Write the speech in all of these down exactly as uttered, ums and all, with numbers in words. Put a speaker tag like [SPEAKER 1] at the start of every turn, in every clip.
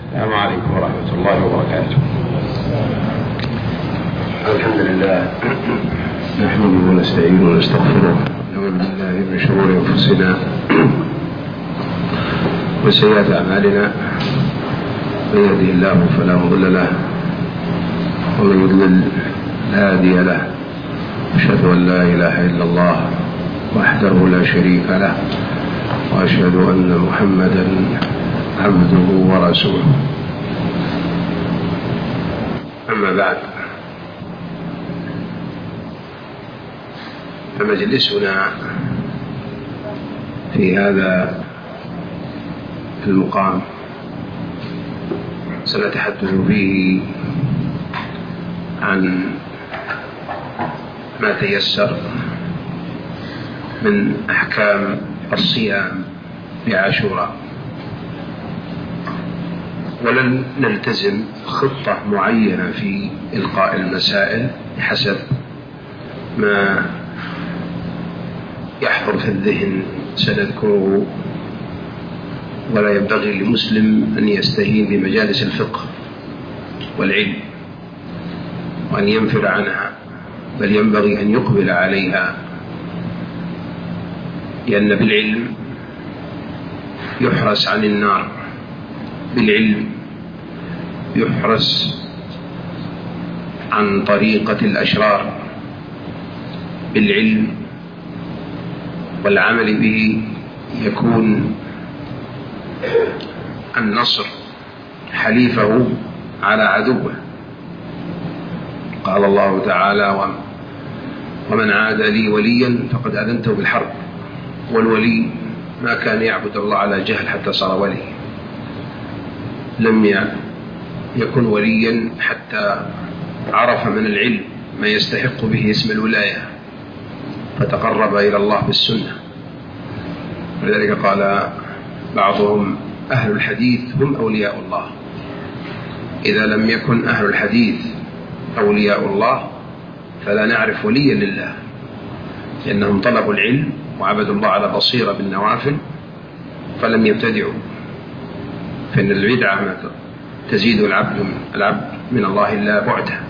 [SPEAKER 1] السلام عليكم ورحمة الله وبركاته.
[SPEAKER 2] الحمد لله نحمده ونستعينه ونستغفره ونعوذ بالله من شرور أنفسنا وسيئات أعمالنا، من يهده الله فلا مضل له ومن يضلل لا هادي له. أشهد أن لا إله إلا الله وحده لا شريك له، وأشهد أن محمدا عبده ورسوله. أما بعد، فمجلسنا في هذا المقام سنتحدث فيه عن ما تيسر من أحكام الصيام بعاشوراء، ولن نلتزم خطة معينة في إلقاء المسائل حسب ما يحضر في الذهن سنذكره. ولا ينبغي لمسلم أن يستهين بمجالس الفقه والعلم وأن ينفر عنها، بل ينبغي أن يقبل عليها، لأن بالعلم يحرس عن النار، بالعلم يحرس عن طريقة الأشرار، بالعلم والعمل به يكون النصر حليفه على عدوه. قال الله تعالى: ومن عاد لي وليا فقد أذنته بالحرب. والولي ما كان يعبد الله على جهل حتى صار ولي، لم يكن وليا حتى عرف من العلم ما يستحق به اسم الولاية فتقرب إلى الله بالسنة. ولذلك قال بعضهم: أهل الحديث هم أولياء الله. إذا لم يكن أهل الحديث أولياء الله فلا نعرف وليا لله، لأنهم طلبوا العلم وعبدوا الله على بصيرة بالنوافل فلم يبتدعوا، فإن البدعة تزيد العبد العبد من الله إلا بعده.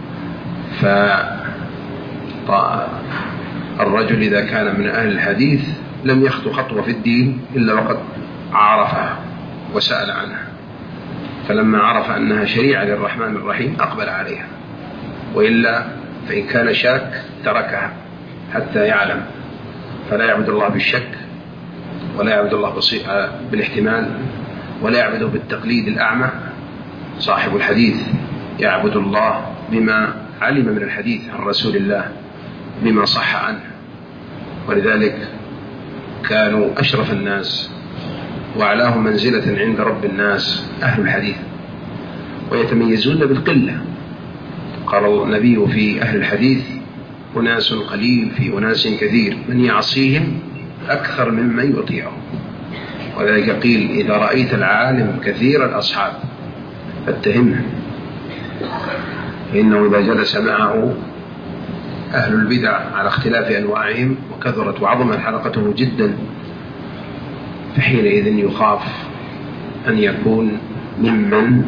[SPEAKER 2] فالرجل إذا كان من أهل الحديث لم يخطو خطوة في الدين إلا وقد عرفها وسأل عنها، فلما عرف أنها شريعة للرحمن الرحيم أقبل عليها، وإلا فإن كان شاك تركها حتى يعلم، فلا يعبد الله بالشك، ولا يعبد الله بالاحتمال، ولا يعبده بالتقليد الأعمى. صاحب الحديث يعبد الله بما علم من الحديث عن رسول الله، بما صح عنه. ولذلك كانوا أشرف الناس وأعلاهم منزلة عند رب الناس أهل الحديث، ويتميزون بالقلة. قال النبي في أهل الحديث: أناس قليل في أناس كثير، من يعصيهم أكثر ممن يطيعهم. وذلك قيل: إذا رأيت العالم كثير الأصحاب فاتهمه، فإنه إذا جلس معه أهل البدع على اختلاف أنواعهم وكثرت وعظمت حلقته جدا، فحينئذ يخاف أن يكون ممن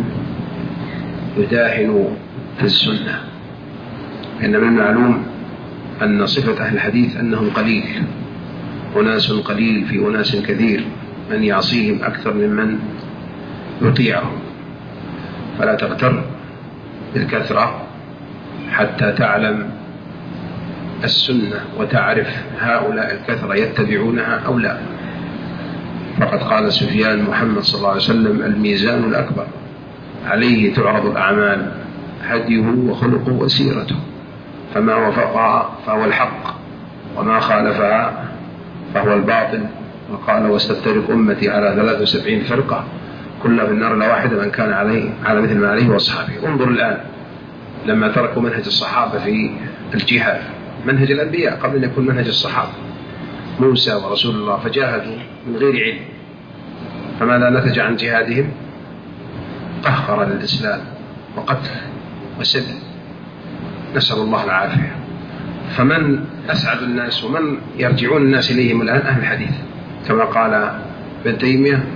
[SPEAKER 2] يداهن في السنة. إن من المعلوم أن صفة أهل الحديث أنهم قليل، أناس قليل في أناس كثير، من يعصيهم أكثر ممن يطيعهم. فلا تغتر بالكثرة حتى تعلم السنة وتعرف هؤلاء الكثرة يتبعونها أو لا. فقد قال سفيان: محمد صلى الله عليه وسلم الميزان الأكبر، عليه تعرض الأعمال، هديه وخلقه وسيرته، فما وافقها فهو الحق، وما خالفها فهو الباطل. وقال: واستفترق أمتي على ثلاث وسبعين فرقة كلها في النار إلا واحدة من كان عليه على مثل ما عليه وأصحابه. انظر الآن لما تركوا منهج الصحابة في الجهاد، منهج الأنبياء قبل أن يكون منهج الصحابة، موسى ورسول الله، فجاهدوا من غير علم، فماذا نتج عن جهادهم؟ قهقر للإسلام وقتل وسبي، نسأل الله العافية. فمن أسعد الناس ومن يرجعون الناس إليهم الآن؟ أهل الحديث، كما قال ابن تيمية: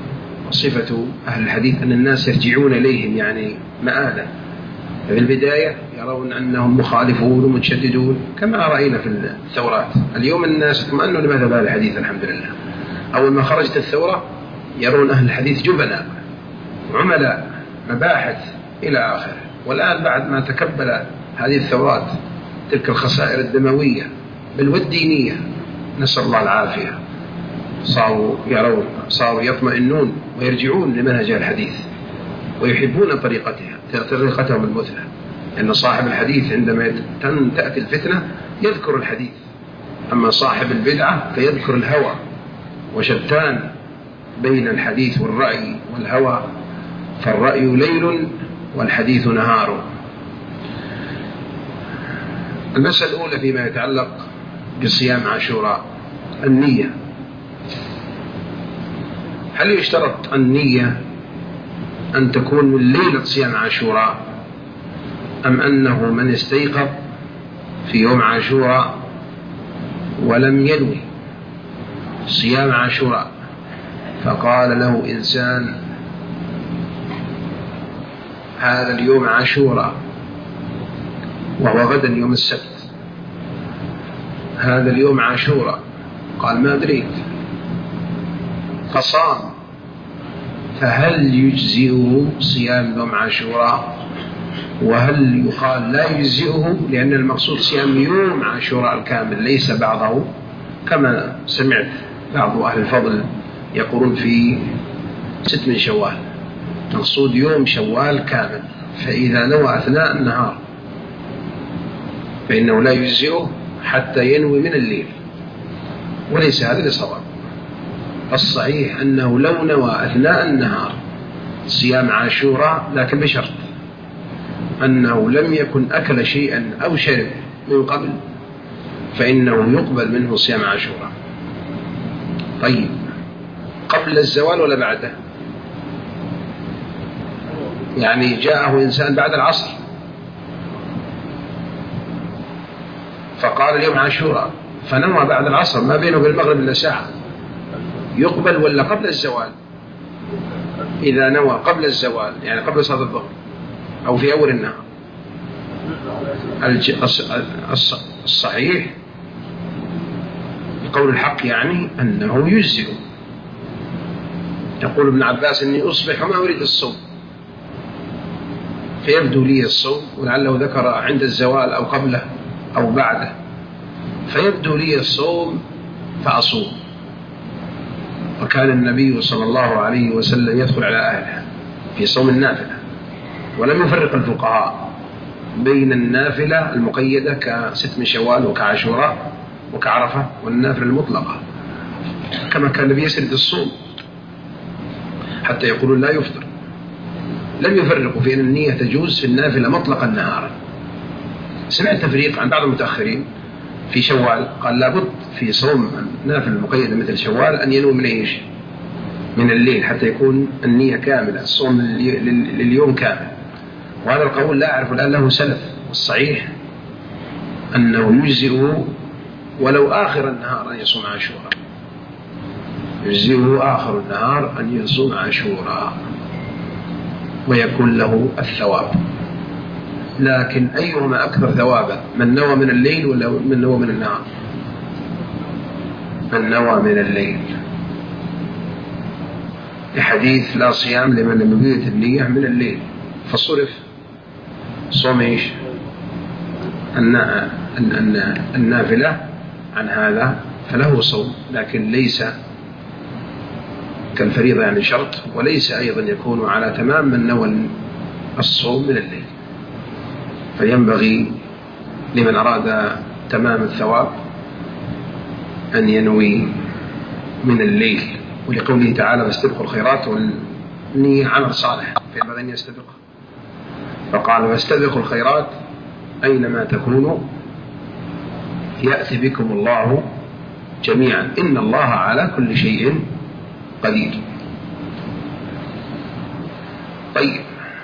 [SPEAKER 2] صفة أهل الحديث أن الناس يرجعون إليهم يعني مآلا. في البداية يرون أنهم مخالفون ومتشددون كما رأينا في الثورات. اليوم الناس اطمأنوا لمذهب أهل الحديث الحمد لله. أول ما خرجت الثورة يرون أهل الحديث جبناء عملاء مباحث إلى آخره. والآن بعد ما تكبل هذه الثورات تلك الخسائر الدموية بل والدينية نسأل الله العافية، صاروا يرون صاروا يطمئنون ويرجعون لمنهج الحديث ويحبون طريقتها طريقتهم المثلى. أن صاحب الحديث عندما تأتي الفتنة يذكر الحديث، أما صاحب البدعة فيذكر الهوى. وشتان بين الحديث والرأي والهوى، فالرأي ليل والحديث نهار. المسألة الأولى فيما يتعلق بصيام عاشوراء النية. هل يشترط النية أن تكون من ليلة صيام عاشوراء، أم أنه من استيقظ في يوم عاشوراء ولم ينوي صيام عاشوراء فقال له إنسان هذا اليوم عاشوراء وهو غدا يوم السبت، هذا اليوم عاشوراء، قال ما أدريت فصام، فهل يجزئه صيام يوم عاشوراء؟ وهل يقال لا يجزئه لأن المقصود صيام يوم عاشوراء الكامل ليس بعضه، كما سمعت بعض أهل الفضل يقولون في ست من شوال، مقصود يوم شوال كامل، فإذا نوى أثناء النهار فإنه لا يجزئه حتى ينوي من الليل، وليس هذا لصواب. الصحيح أنه لو نوى أثناء النهار صيام عاشوراء لكن بشرط أنه لم يكن أكل شيئا أو شرب من قبل فإنه يقبل منه صيام عاشوراء. طيب قبل الزوال ولا بعده؟ يعني جاءه إنسان بعد العصر فقال اليوم عاشوراء فنوى بعد العصر ما بينه بالمغرب إلا ساعة، يقبل ولا قبل الزوال؟ إذا نوى قبل الزوال يعني قبل صلاة الظهر أو في أول النهار الصحيح بقول الحق يعني أنه يجزئ. يقول ابن عباس إني أصبح وما أريد الصوم فيبدو لي الصوم، ولعله ذكر عند الزوال أو قبله أو بعده، فيبدو لي الصوم فأصوم. وكان النبي صلى الله عليه وسلم يدخل على أهله في صوم النافلة، ولم يفرق الفقهاء بين النافلة المقيدة كست من شوال وكعاشوراء وكعرفة والنافلة المطلقة، كما كان النبي يسرد الصوم حتى يقولون لا يفطر. لم يفرقوا في أن النية تجوز في النافلة مطلقا نهارا. سمعت تفريق عن بعض المتأخرين في شوال، قال لابد في صوم النافلة المقيدة مثل شوال أن ينوي من إيش؟ من الليل حتى يكون النية كاملة، الصوم لليوم كامل. وهذا القول لا أعرف الآن له سلف، والصحيح أنه يجزئه ولو آخر النهار أن يصوم عاشوراء، يجزئه آخر النهار أن يصوم عاشوراء ويكون له الثواب. لكن أيهما أكثر ثوابا، من نوى من الليل ولا من نوى من النهار؟ من نوى من الليل، لحديث لا صيام لمن لم يبيت النية من الليل، فصرف صوم ايش النافلة عن هذا فله صوم، لكن ليس كالفريضة يعني شرط، وليس أيضا يكون على تمام من نوى الصوم من الليل. فينبغي لمن أراد تمام الثواب أن ينوي من الليل، ولقوله تعالى فاستبقوا الخيرات، والنية عمل صالح فينبغي أن يستبقها، فقال فاستبقوا الخيرات أينما تكونوا يأتي بكم الله جميعا إن الله على كل شيء قدير. طيب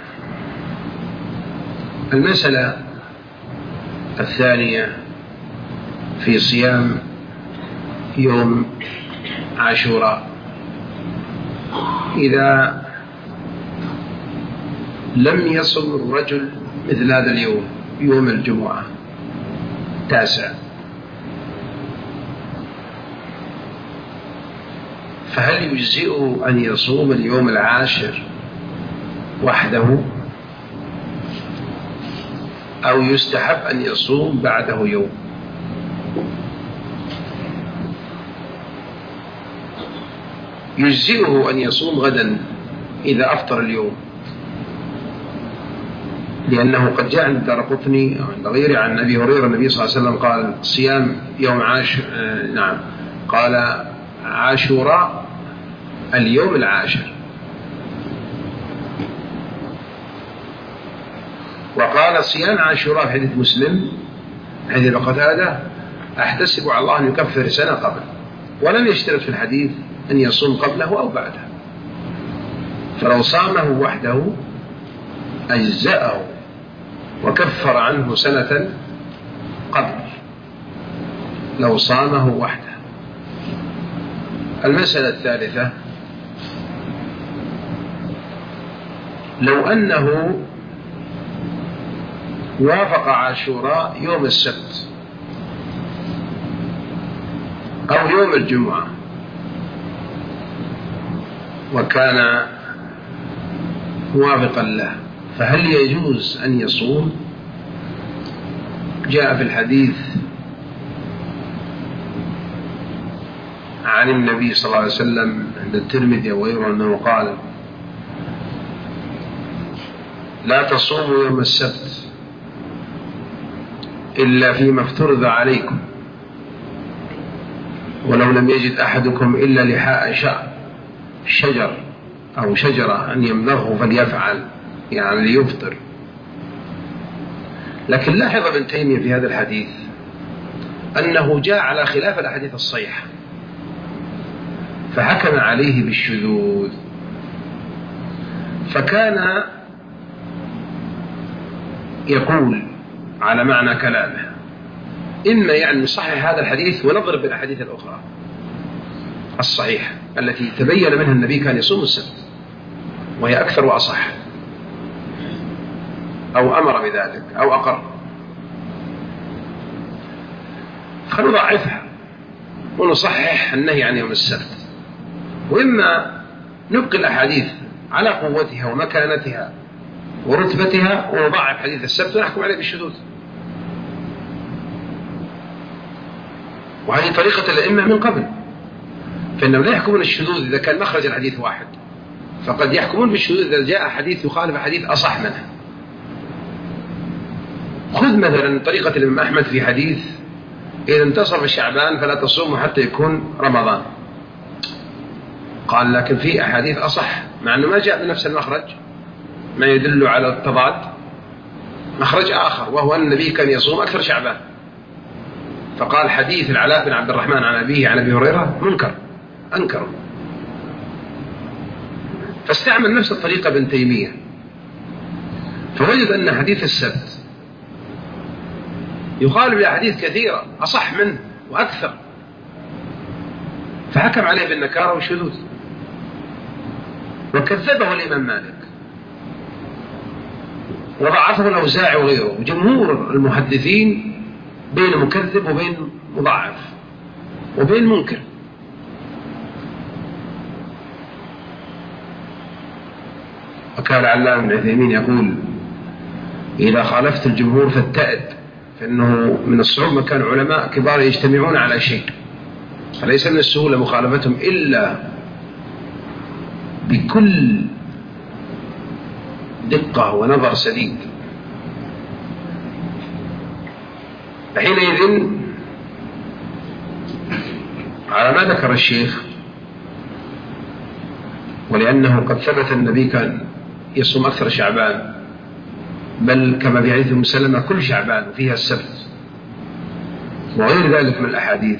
[SPEAKER 2] المسألة الثانية في صيام يوم عاشوراء، إذا لم يصم الرجل مثل هذا اليوم، يوم الجمعة تاسع، فهل يجزئه أن يصوم اليوم العاشر وحده، أو يستحب أن يصوم بعده يوم؟ يجزئه أن يصوم غدا إذا أفطر اليوم، لأنه قد جاء عند الدارقطني عند غيره عن أبي هريرة النبي صلى الله عليه وسلم قال صيام يوم عاش آه نعم قال عاشوراء اليوم العاشر، وقال صيام عاشوراء في حديث مسلم حديث قتادة أحتسب على الله أن يكفر سنة قبل، ولم يشترط في الحديث أن يصوم قبله أو بعده، فلو صامه وحده أجزأه وكفر عنه سنة قبل لو صامه وحده. المسألة الثالثة، لو أنه وافق عاشوراء يوم السبت أو يوم الجمعة وكان موافقا له، فهل يجوز أن يصوم؟ جاء في الحديث عن النبي صلى الله عليه وسلم عند الترمذي وغيره أنه قال لا تصوموا يوم السبت إلا فيما افترض عليكم، ولو لم يجد أحدكم إلا لحاء شجر أو شجرة أن يمضغه فليفعل، يعني ليفطر. لكن لاحظ ابن تيمية في هذا الحديث أنه جاء على خلاف الأحاديث الصحيحة فحكم عليه بالشذوذ، فكان يقول على معنى كلامه إما يعني نصحح هذا الحديث ونضرب بالأحاديث الأخرى الصحيحة التي تبين منها النبي كان يصوم السبت وهي أكثر وأصح، أو أمر بذلك أو أقر، فنضعفها ونصحح النهي عن يوم السبت، وإما نبقي الأحاديث على قوتها ومكانتها ورتبتها ونضعف حديث السبت ونحكم عليه بالشذوذ. وهذه طريقة الأئمة من قبل، فإنهم لا يحكمون الشذوذ إذا كان مخرج الحديث واحد، فقد يحكمون بالشذوذ إذا جاء حديث يخالف حديث أصح منه. خذ مثلا طريقة الإمام أحمد في حديث إذا انتصف شعبان فلا تصوموا حتى يكون رمضان، قال لكن في أحاديث أصح مع أنه ما جاء بنفس المخرج ما يدل على التضاد، مخرج آخر وهو أن النبي كان يصوم أكثر شعبان، فقال حديث العلاء بن عبد الرحمن عن أبيه عن أبي هريرة منكر، أنكره، فاستعمل نفس الطريقة ابن تيمية، فوجد أن حديث السبت يخالف بأحاديث كثيرة أصح منه وأكثر، فحكم عليه بالنكارة والشذوذ، وكذبه الإمام مالك وضعفه الأوزاعي وغيره، وجمهور المحدثين بين مكذب وبين مضاعف وبين منكر. وكان العلامة ابن عثيمين يقول إذا خالفت الجمهور فاتئد، فإنه من الصعوبة كان علماء كبار يجتمعون على شيء، فليس من السهولة مخالفتهم إلا بكل دقة ونظر سديد. حينئذ على ما ذكر الشيخ، ولأنه قد ثبت النبي كان يصوم أكثر شعبان، بل كما في حديث أم سلمة كل شعبان فيها السبت وغير ذلك من الأحاديث،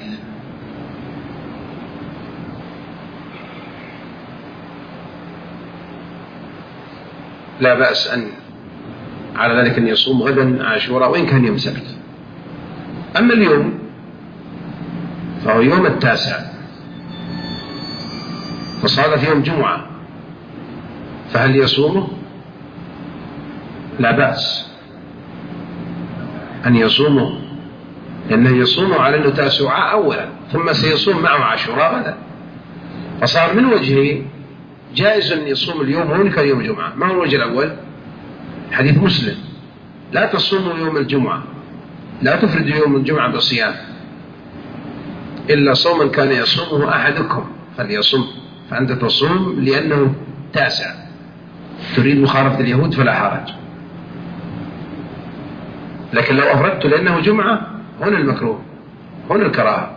[SPEAKER 2] لا بأس أن على ذلك أن يصوم غدا عاشوراء وإن كان يوم سبت. أما اليوم فهو يوم التاسع، فصادف يوم جمعة فهل يصومه؟ لا بأس أن يصومه، لأنه يصومه على أنه تاسعاء أولا، ثم سيصوم معه عاشوراء غدا، فصار من وجهين جائز أن يصوم اليوم وينكر يوم الجمعة. ما هو الوجه الأول؟ حديث مسلم: لا تصوموا يوم الجمعة، لا تفردوا يوم الجمعة بالصيام إلا صوما كان يصومه أحدكم فليصم. فأنت تصوم لأنه تاسع، تريد مخالفة اليهود فلا حرج. لكن لو أفردت لأنه جمعة هنا المكروه، هنا الكراهة،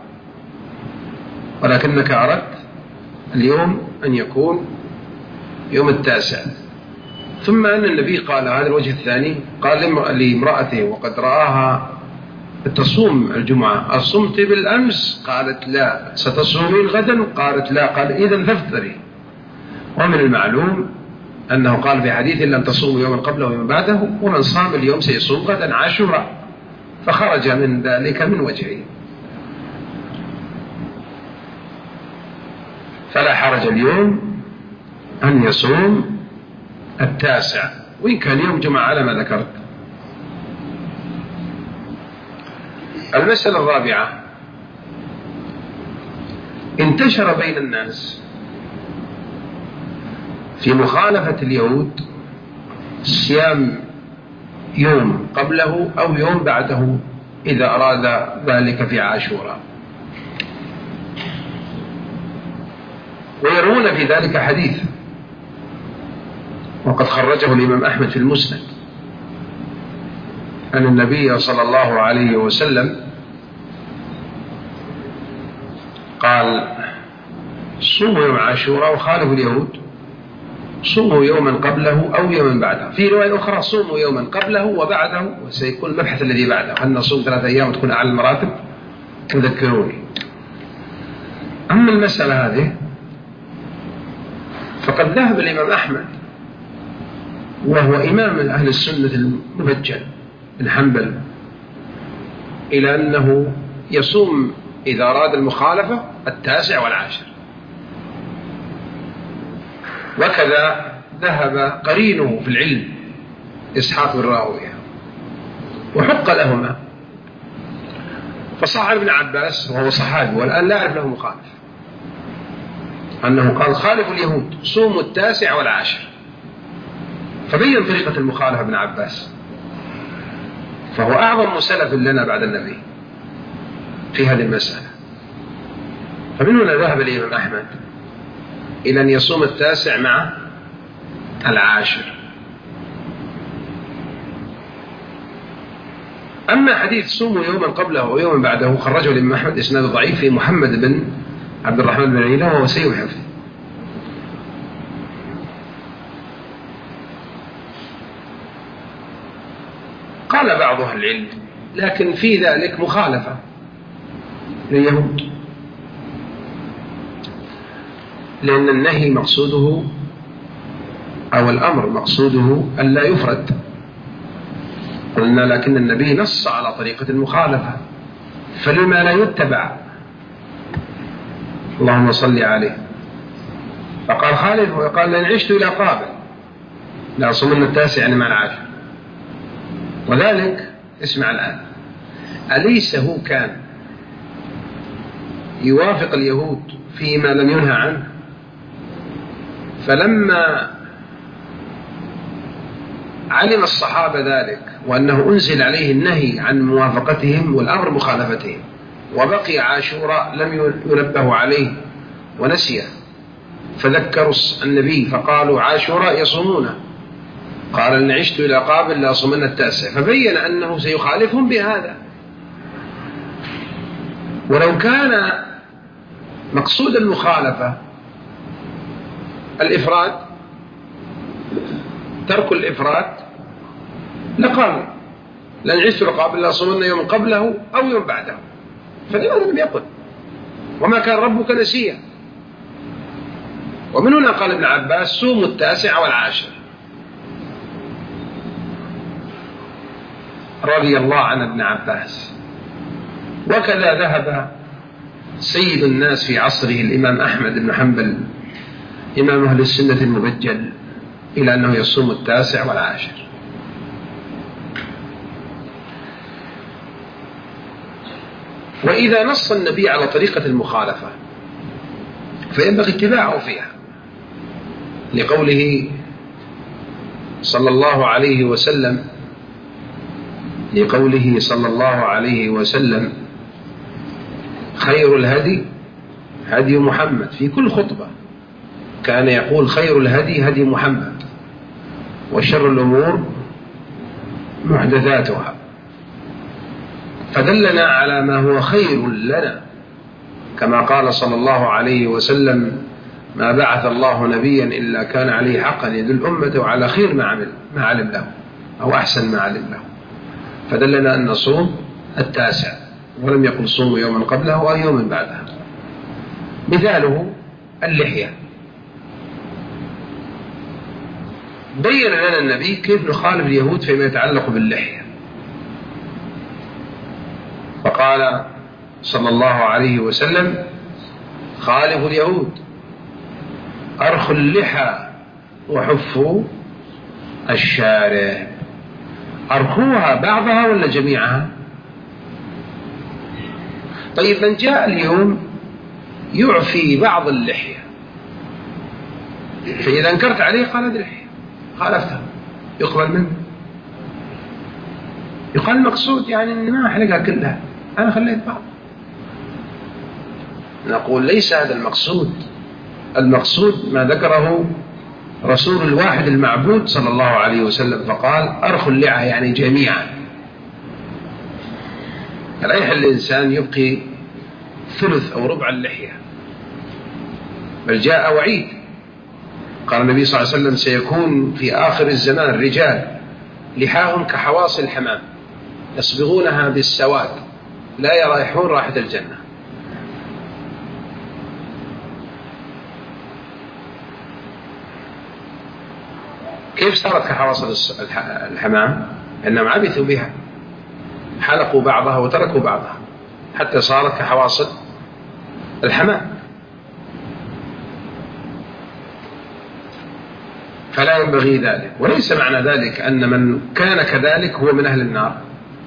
[SPEAKER 2] ولكنك أردت اليوم أن يكون يوم التاسع. ثم أن النبي قال هذا الوجه الثاني، قال لامرأته وقد رآها تصوم الجمعة: أصمت بالأمس؟ قالت لا. ستصومين غدا؟ قالت لا. قال إذن فافطري. ومن المعلوم أنه قال في حديث: لم تصوم يوما قبله ويوم بعده، ومن صام اليوم سيصوم غدا عاشوراء، فخرج من ذلك من وجهين. فلا حرج اليوم أن يصوم التاسع وإن كان يوم جمعة على ما ذكرت. المسألة الرابعة: انتشر بين الناس في مخالفة اليهود صيام يوم قبله أو يوم بعده إذا أراد ذلك في عاشوراء، ويرون في ذلك حديث، وقد خرجه الإمام أحمد في المسند أن النبي صلى الله عليه وسلم قال: صوموا يوم عاشوراء وخالفوا اليهود، صوموا يوما قبله أو يوما بعده. في رواية أخرى: صوموا يوما قبله وبعده، وسيكون المبحث الذي بعده، هل نصوم ثلاثة أيام وتكون أعلى المراتب؟ تذكروني. أما المسألة هذه فقد ذهب الإمام أحمد وهو إمام أهل السنة المبجل بن حنبل إلى أنه يصوم إذا أراد المخالفة التاسع والعاشر، وكذا ذهب قرينه في العلم إسحاق بن راهويه، وحق لهما. فصح ابن عباس وهو صحابي والآن لا أعرف له مخالف أنه قال: خالفوا اليهود، صوموا التاسع والعاشر، فبين طريقة المخالفة ابن عباس، فهو أعظم مسلف لنا بعد النبي في هذه المسألة. فمن هنا ذهب الإمام أحمد إلى أن يصوم التاسع مع العاشر. أما حديث صوموا يوما قبله ويوما بعده خرجه الإمام أحمد إسناد ضعيف في محمد بن عبد الرحمن بن عيينة وهو سيء الحفظ. قال بعض أهل العلم: لكن في ذلك مخالفة لليهود، لأن النهي مقصوده أو الأمر مقصوده أن لا يفرد. قلنا لكن النبي نص على طريقة المخالفة، فلما لا يتبع؟ اللهم صل عليه. فقال خالف، وقال: لن عشت إلى قابل لا صمنا التاسع يعني مع العاشر. وذلك اسمع الآن: أليس هو كان يوافق اليهود فيما لم ينهى عنه؟ فلما علم الصحابة ذلك وأنه أنزل عليه النهي عن موافقتهم والأمر مخالفتهم، وبقي عاشوراء لم ينبه عليه ونسيه، فذكروا النبي فقالوا: عاشوراء يصومونه. قال: إن عشت إلى قابل لا صمنا التاسع. فبين أنه سيخالفهم بهذا. ولو كان مقصود المخالفة الإفراد، ترك الإفراد، لقال: لن عشت إلى قابل لا صمنا يوم قبله أو يوم بعده. فلماذا لم يقل؟ وما كان ربك نسيا. ومن هنا قال ابن عباس: صوموا التاسع والعاشر. رضي الله عن ابن عباس. وكذا ذهب سيد الناس في عصره الإمام أحمد بن حنبل إمام أهل السنة المبجل إلى أنه يصوم التاسع والعاشر. وإذا نص النبي على طريقة المخالفة فينبغي اتباعه فيها، لقوله صلى الله عليه وسلم لقوله صلى الله عليه وسلم خير الهدي هدي محمد. في كل خطبة كان يقول خير الهدي هدي محمد وشر الأمور محدثاتها، فدلنا على ما هو خير لنا، كما قال صلى الله عليه وسلم ما بعث الله نبيا إلا كان عليه حقا يدل أمته على خير ما عمل ما علم له أو أحسن ما علم له، فدلنا أن نصوم التاسع، ولم يقل صوموا يوما قبله أو يوما بعده. مثاله اللحية، بين لنا النبي كيف نخالف اليهود فيما يتعلق باللحية، فقال صلى الله عليه وسلم خالفوا اليهود أرخوا اللحى وحفوا الشارع. أرخوها بعضها ولا جميعها؟ طيب من جاء اليوم يعفي بعض اللحية، فإذا انكرت عليه قال هذه اللحية خالفته، يقبل منه؟ يقال المقصود يعني أني ما أحلقها كلها، أنا خليت بعض. نقول ليس هذا المقصود، المقصود ما ذكره رسول الواحد المعبود صلى الله عليه وسلم، فقال أرخوا اللحى يعني جميعا. لا يحل الإنسان يبقي ثلث أو ربع اللحية، بل جاء وعيد، قال النبي صلى الله عليه وسلم سيكون في آخر الزمان رجال لحاهم كحواصل الحمام يصبغونها بالسواد لا يرائحون رائحة الجنة. كيف صارت كحواصل الحمام؟ إنهم عبثوا بها، حلقوا بعضها وتركوا بعضها حتى صارت كحواصل الحمام. فلا ينبغي ذلك، وليس معنى ذلك أن من كان كذلك هو من أهل النار،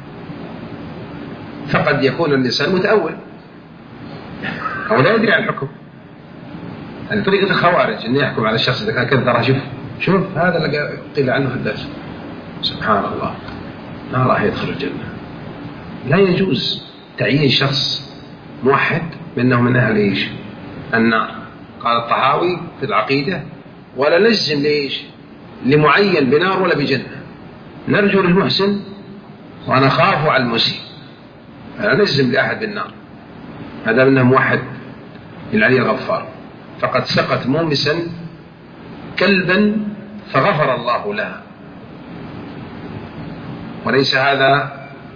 [SPEAKER 2] فقد يكون الإنسان متأول أو لا يدري عن الحكم. يعني طريقة الخوارج أن يحكم على الشخص إذا كان كذا، شوف شوف هذا اللي قيل عنه في الدرس، سبحان الله ما راح يدخل الجنة. لا يجوز تعيين شخص موحد بأنه من أهل إيش؟ النار. قال الطحاوي في العقيدة ولا نجزم ليش لمعين بنار ولا بجنة، نرجو للمحسن ونخاف على المسيء، لا نجزم لأحد بالنار. هذا منه موحد العلي الغفار، فقد سقت مومسا كلبا فغفر الله لها. وليس هذا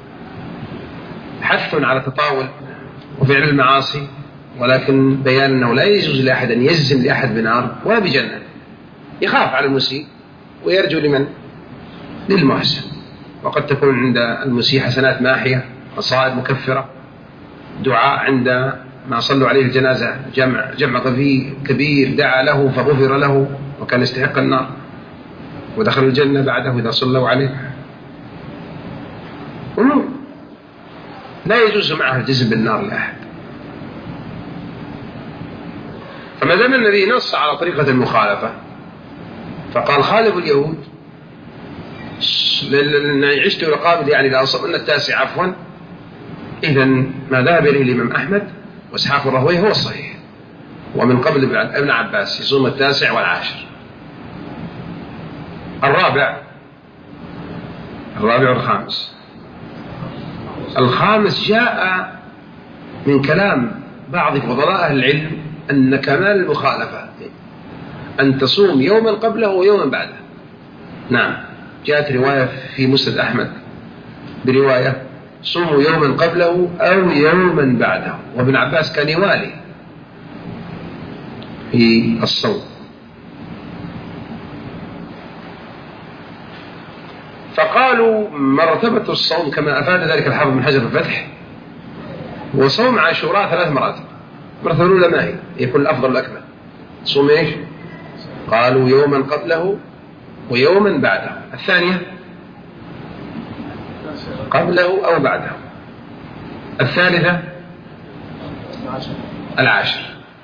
[SPEAKER 2] حث على التطاول وفعل المعاصي، ولكن بيان أنه لا يجوز لأحد أن يجزم لأحد بنار ولا بجنة، يخاف على المسيء ويرجو لمن؟ للمحسن. وقد تكون عند المسيء حسنات ماحية، مصائب مكفرة، دعاء عند ما صلوا عليه الجنازة، جمع جمع كبير دعا له فغفر له وكان يستحق النار ودخل الجنة بعده إذا صلوا عليه. أمور لا يجوز معها الجزم بالنار لأحد. فما دام النبي نص على طريقة المخالفة فقال خالفوا اليهود، لأن عشت لقابل يعني لا أصبنا التاسع عفوا، إذن ما ذهب إليه الإمام أحمد وإسحاق الراهويه هو الصحيح، ومن قبل ابن عباس يصوم التاسع والعاشر. الرابع الرابع والخامس. الخامس جاء من كلام بعض فضلاء أهل العلم أن كمال المخالفة أن تصوم يوما قبله ويوما بعده. نعم، جاءت رواية في مسند أحمد برواية صوموا يوما قبله أو يوما بعده، وابن عباس كان يوالي في الصوم. فقالوا مرتبة الصوم كما أفاد ذلك الحافظ بن حجر في الفتح، وصوم عاشوراء ثلاث مراتب. المرتبة الأولى ما هي؟ يكون الأفضل الأكمل. صوم إيش؟ قالوا يوما قبله ويوما بعده. الثانية قبله أو بعده. الثالثة العاشر.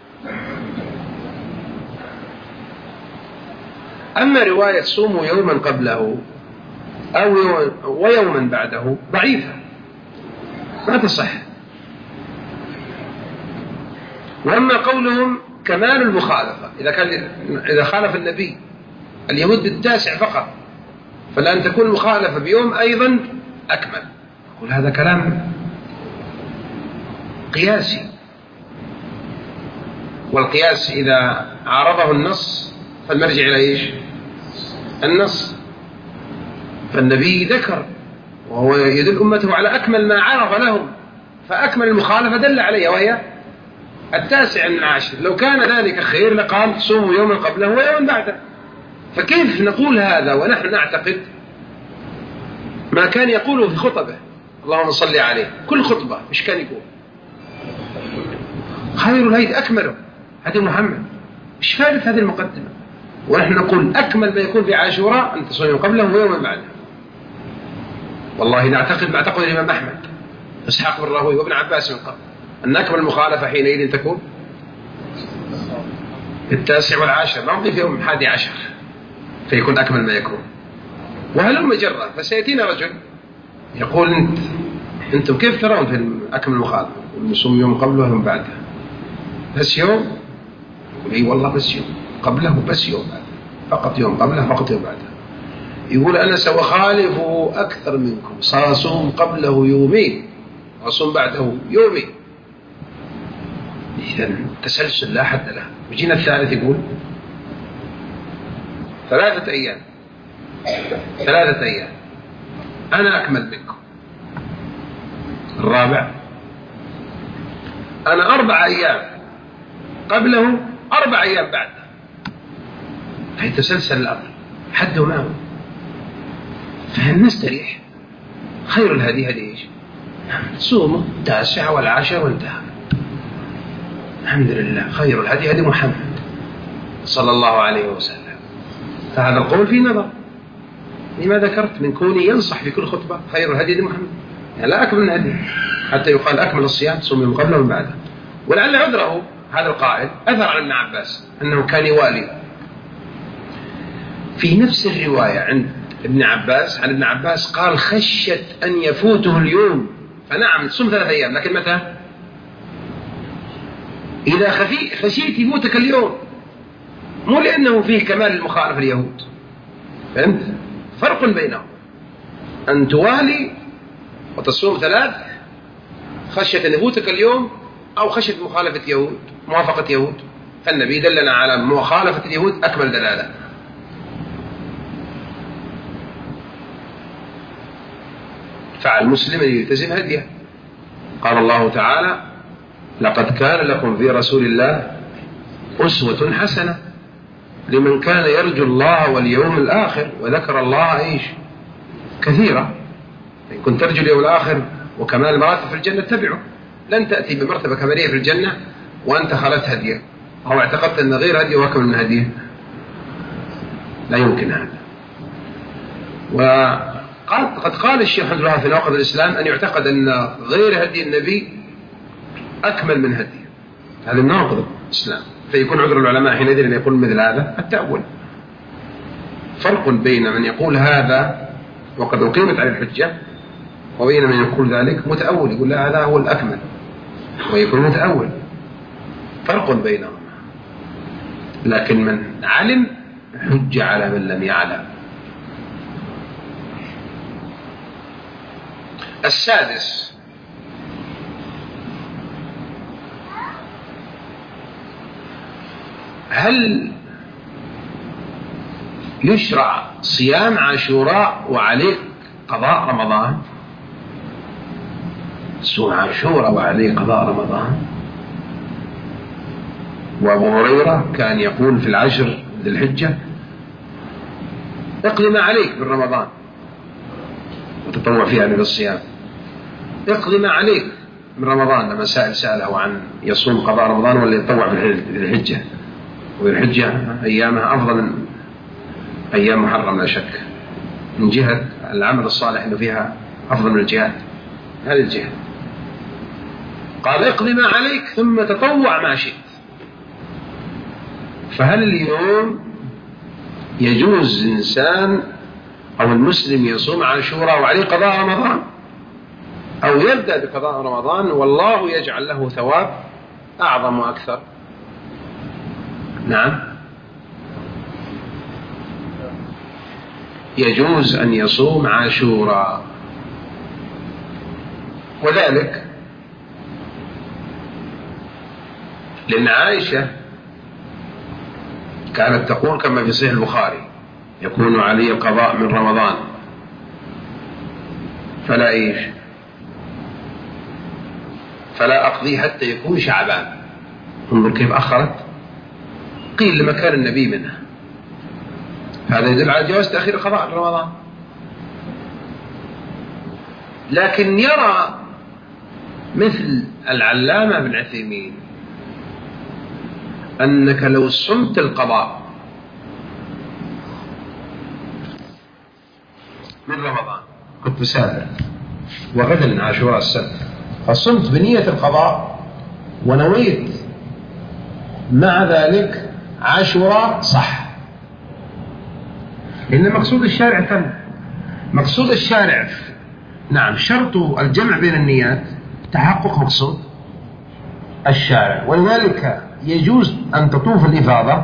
[SPEAKER 2] أما رواية صوموا يوما قبله أو يوم ويوما بعده ضعيفة ما تصح. وأما قولهم كمال المخالفة، إذا كان إذا خالف النبي اليهود بالتاسع فقط، فلأن تكون المخالفة بيوم أيضا أكمل. أقول هذا كلام قياسي، والقياس إذا عارضه النص فالمرجع إلى إيش؟ النص. فالنبي ذكر وهو يدل أمته على أكمل ما عرض لهم، فأكمل المخالفة دل عليها وهي التاسع من العاشر. لو كان ذلك خير لقال صوموا يوما قبله ويوما بعده. فكيف نقول هذا ونحن نعتقد ما كان يقوله في خطبه اللهم صل عليه؟ كل خطبة مش كان يقول خير الهدي أكمله هدي محمد؟ مش فارق هذه المقدمة. ونحن نقول أكمل ما يكون في عاشوراء أن تصوم قبله ويوما بعده. والله نعتقد ما اعتقد الإمام أحمد إسحاق بن راهوي وابن عباس من قبل أن أكمل المخالفة حينئذ تكون التاسع والعاشر، لا نضيف يوم الحادي عشر فيكون أكمل ما يكون. وهل مجرة فسيأتينا رجل يقول انت انتم كيف ترون في أكمل المخالفة؟ نصوم يوم قبله ويوم بعده، بس يوم؟ يقول اي والله بس يوم قبله بس يوم بعده، فقط يوم قبله فقط يوم بعده. يقول أنا سأخالف أكثر منكم، سأصوم قبله يومين وأصوم بعده يومين. إذن تسلسل لا حد له. وجينا الثالث يقول ثلاثة أيام ثلاثة أيام أنا أكمل منكم. الرابع أنا أربع أيام قبله أربع أيام بعده. فيتسلسل الأمر حد ما هو. فنستريح. خير الهدي هدي إيش؟ صوموا التاسع والعاشر وانتهى. الحمد لله. خير الهدي هدي محمد صلى الله عليه وسلم. فهذا القول فيه نظر. لما ذكرت من كوني ينصح في كل خطبة خير الهدي هدي محمد، يعني لا أكمل من هدي حتى يقال أكمل الصيام صوم من قبله ومن بعده. ولعل عذره هذا القائل أثر عن ابن عباس أنه كان يوالي. في نفس الرواية عند ابن عباس عن ابن عباس قال خشيت أن يفوته اليوم، فنعم تصوم ثلاثة أيام، لكن متى؟ إذا خفي خشيت يفوتك اليوم، مو لأنه فيه كمال المخالفة اليهود. فهمت؟ فرق بينهم أن توالي وتصوم ثلاث خشية أن يفوتك اليوم، أو خشية مخالفة يهود موافقة يهود. فالنبي دلنا على مخالفة اليهود أكمل دلالة. فعل مسلم يلتزم هديه. قال الله تعالى لقد كان لكم في رسول الله أسوة حسنة لمن كان يرجو الله واليوم الآخر وذكر الله إيش كثيرا. إن كنت ترجو اليوم الآخر وكمال مراتب في الجنة اتبعه. لن تأتي بمرتبة كمالية في الجنة وأنت خلت هديه أو اعتقدت أن غير هديه وأكمل من هديه، لا يمكن هذا. وقد قد قال الشيخ حمد الله في نواقض الإسلام أن يعتقد أن غير هدي النبي أكمل من هديه. هذا نواقض الإسلام. فيكون عذر العلماء حينئذ أن يقول مثل هذا التأول. فرق بين من يقول هذا وقد أقيمت عليه الحجة وبين من يقول ذلك متأول، يقول لا هذا هو الأكمل ويكون متأول. فرق بينهم. لكن من علم حج على من لم يعلم. السادس هل يشرع صيام عاشوراء وعليك قضاء رمضان؟ صوم عاشوراء وعليه قضاء رمضان. وأبو هريرة كان يقول في العشر ذي الحجة اقضي ما عليك من رمضان وتطوع فيها من الصيام. اقضي ما عليك من رمضان. لما سائل سأله عن يصوم قضاء رمضان ولا يتطوع في الحجة، والحجة أيامها أفضل من أيام محرم لا شك، من جهة العمل الصالح أنه فيها أفضل من الجهاد، هذه الجهة. قال اقضي ما عليك ثم تطوع ما شئت. فهل اليوم يجوز الإنسان أو المسلم يصوم عاشوراء وعليه قضاء رمضان، أو يبدأ بقضاء رمضان والله يجعل له ثواب أعظم وأكثر؟ نعم، يجوز أن يصوم عاشوراء، وذلك لأن عائشة كانت تقول كما في صحيح البخاري: يكون علي القضاء من رمضان فلا إيش فلا أقضي حتى يكون شعبان. انظر كيف أخرت، قيل لمكان النبي منها. هذا يدل على جواز تأخير القضاء رمضان. لكن يرى مثل العلامة ابن عثيمين أنك لو صمت القضاء من رمضان، كنت مسافر وغدا عاشوراء السبت، فصمت بنية القضاء ونويت مع ذلك عاشوراء، صح، لأن مقصود الشارع تم. مقصود الشارع نعم شرط الجمع بين النيات تحقق مقصود الشارع، ولذلك يجوز أن تطوف الإفاضة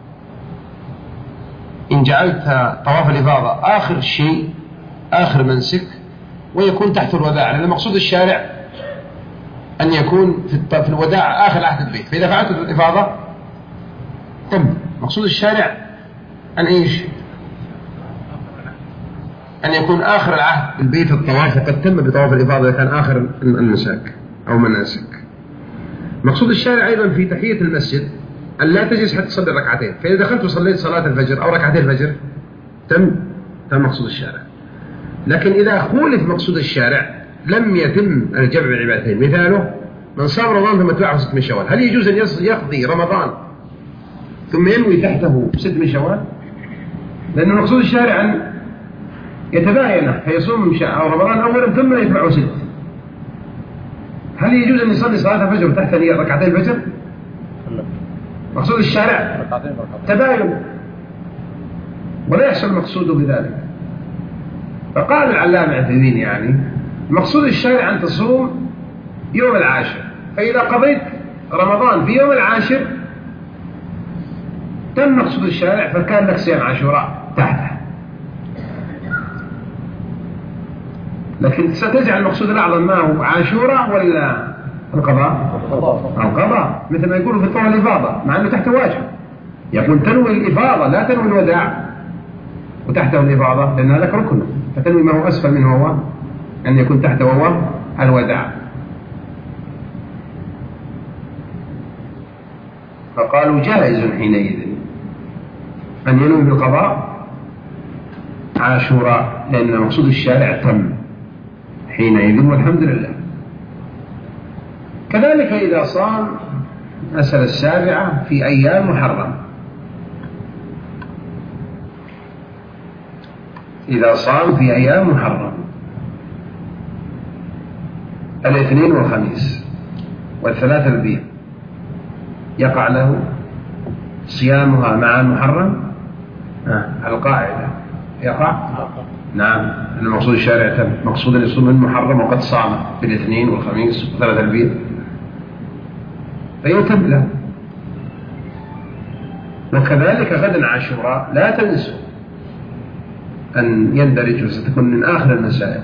[SPEAKER 2] إن جعلت طواف الإفاضة آخر شيء، آخر منسك، ويكون تحت الوداع، لأن مقصود الشارع أن يكون في الوداع آخر عهد البيت. فإذا فعلت الإفاضة تم مقصود الشارع أن إيش أن يكون آخر العهد بالبيت الطواف، وقد تم بطواف الإفاضة إذا كان آخر المساك أو مناسك. مقصود الشارع أيضا في تحية المسجد أن لا تجلس حتى تصلي ركعتين، فإذا دخلت وصليت صلاة الفجر أو ركعتين الفجر تم تم مقصود الشارع. لكن إذا خولف مقصود الشارع لم يتم الجمع بين العبادتين. مثاله: من صام رمضان ثم تبعه ست من شوال، هل يجوز أن يقضي رمضان ثم ينوي تحته ست من شوال؟ لأن مقصود الشارع أن يتباين فيصوم رمضان أولا ثم يتبعه ست. هل يجوز أن يصلي صلاة الفجر تحت ركعتين الفجر؟ مقصود الشارع تباين ولا يحصل مقصوده بذلك. فقال العلامة عثيمين يعني مقصود الشارع أن تصوم يوم العاشر، فإذا قضيت رمضان في يوم العاشر تم مقصود الشارع، فكان لك صيام عاشوراء تحته. لكن ستجعل المقصود الأعظم ما هو عاشوراء ولا القضاء؟ القضاء، مثل ما يقولوا في طواف الإفاضة، مع أنه تحته واجب، يقول تنوي الإفاضة لا تنوي الوداع، وتحته الإفاضة لأن هذا ركن، فتنوي ما هو أسفل منه هو أن يكون تحته هو الوداع. فقالوا جائز حينئذ أن ينوي بالقضاء عاشوراء، لأن مقصود الشارع تم حينئذ والحمد لله. كذلك إذا صام مسألة السابعة في أيام محرم، إذا صام في أيام محرم الاثنين والخميس والثلاثة البيض، يقع له صيامها مع المحرم؟ آه. القاعدة يقع؟ نعم، أن مقصود الشارع تم، مقصود أن يصوم المحرم وقد صام بالاثنين والخميس والثلاثة البيض فيتم له. وكذلك غدا عاشوراء لا تنسوا أن يندرج، وستكون من آخر المسائل،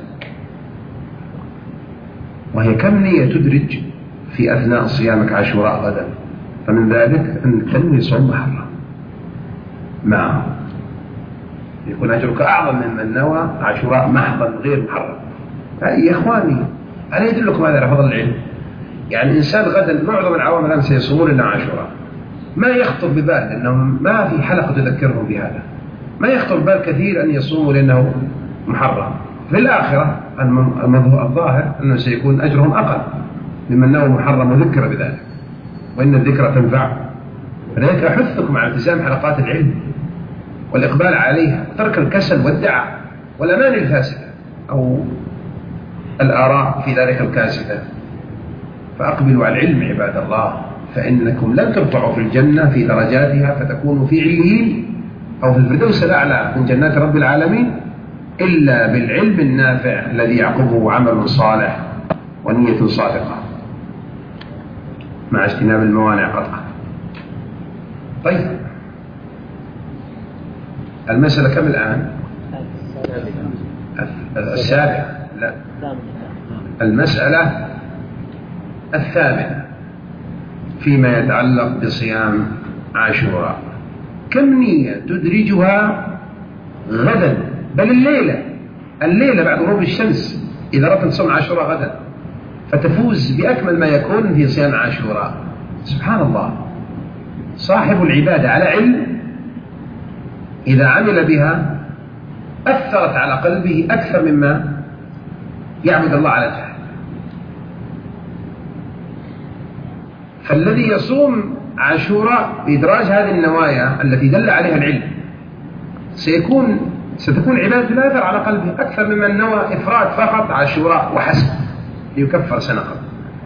[SPEAKER 2] وهي كم نية تدرج في أثناء صيامك عاشوراء غدا، فمن ذلك أن تنوي صوم محرم معه، يكون أجرك أعظم ممن نوى عاشوراء محضا غير محرم. يا إخواني أنا يدلكم هذا على فضل العلم. يعني إنسان غدا معظم العوام الآن سيصومون إلا عاشوراء، ما يخطر ببال أنهم ما في حلقة تذكرهم بهذا، ما يخطر ببال كثير أن يصوموا لأنه محرم. في الآخرة الظاهر أنه سيكون أجرهم أقل ممن نوى محرم وذكر بذلك، وإن الذكرى تنفع. فلذلك أحثكم على التزام حلقات العلم والإقبال عليها وترك الكسل والدعاء والأماني الفاسدة أو الآراء في ذلك الكاسدة. فأقبلوا على العلم عباد الله، فإنكم لن ترفعوا في الجنة في درجاتها فتكونوا في عليين أو في الفردوس الأعلى من جنات رب العالمين إلا بالعلم النافع الذي يعقبه عمل صالح ونية صادقة مع اجتناب الموانع قطعا. طيب، المسألة كم الآن؟ السابعة. لا، المسألة الثامنة فيما يتعلق بصيام عاشوراء. كم نية تدرجها غدا، بل الليلة الليلة بعد غروب الشمس إذا أردت تصوم عاشوراء غدا، فتفوز بأكمل ما يكون في صيام عاشوراء. سبحان الله، صاحب العبادة على علم إذا عمل بها أثرت على قلبه أكثر مما يعبد الله على جهل. فالذي يصوم عاشوراء بإدراج هذه النوايا التي دل عليها العلم سيكون ستكون عبادة لا أثر على قلبه أكثر ممن نوى إفراد فقط عاشوراء وحسب ليكفر سنة قبل.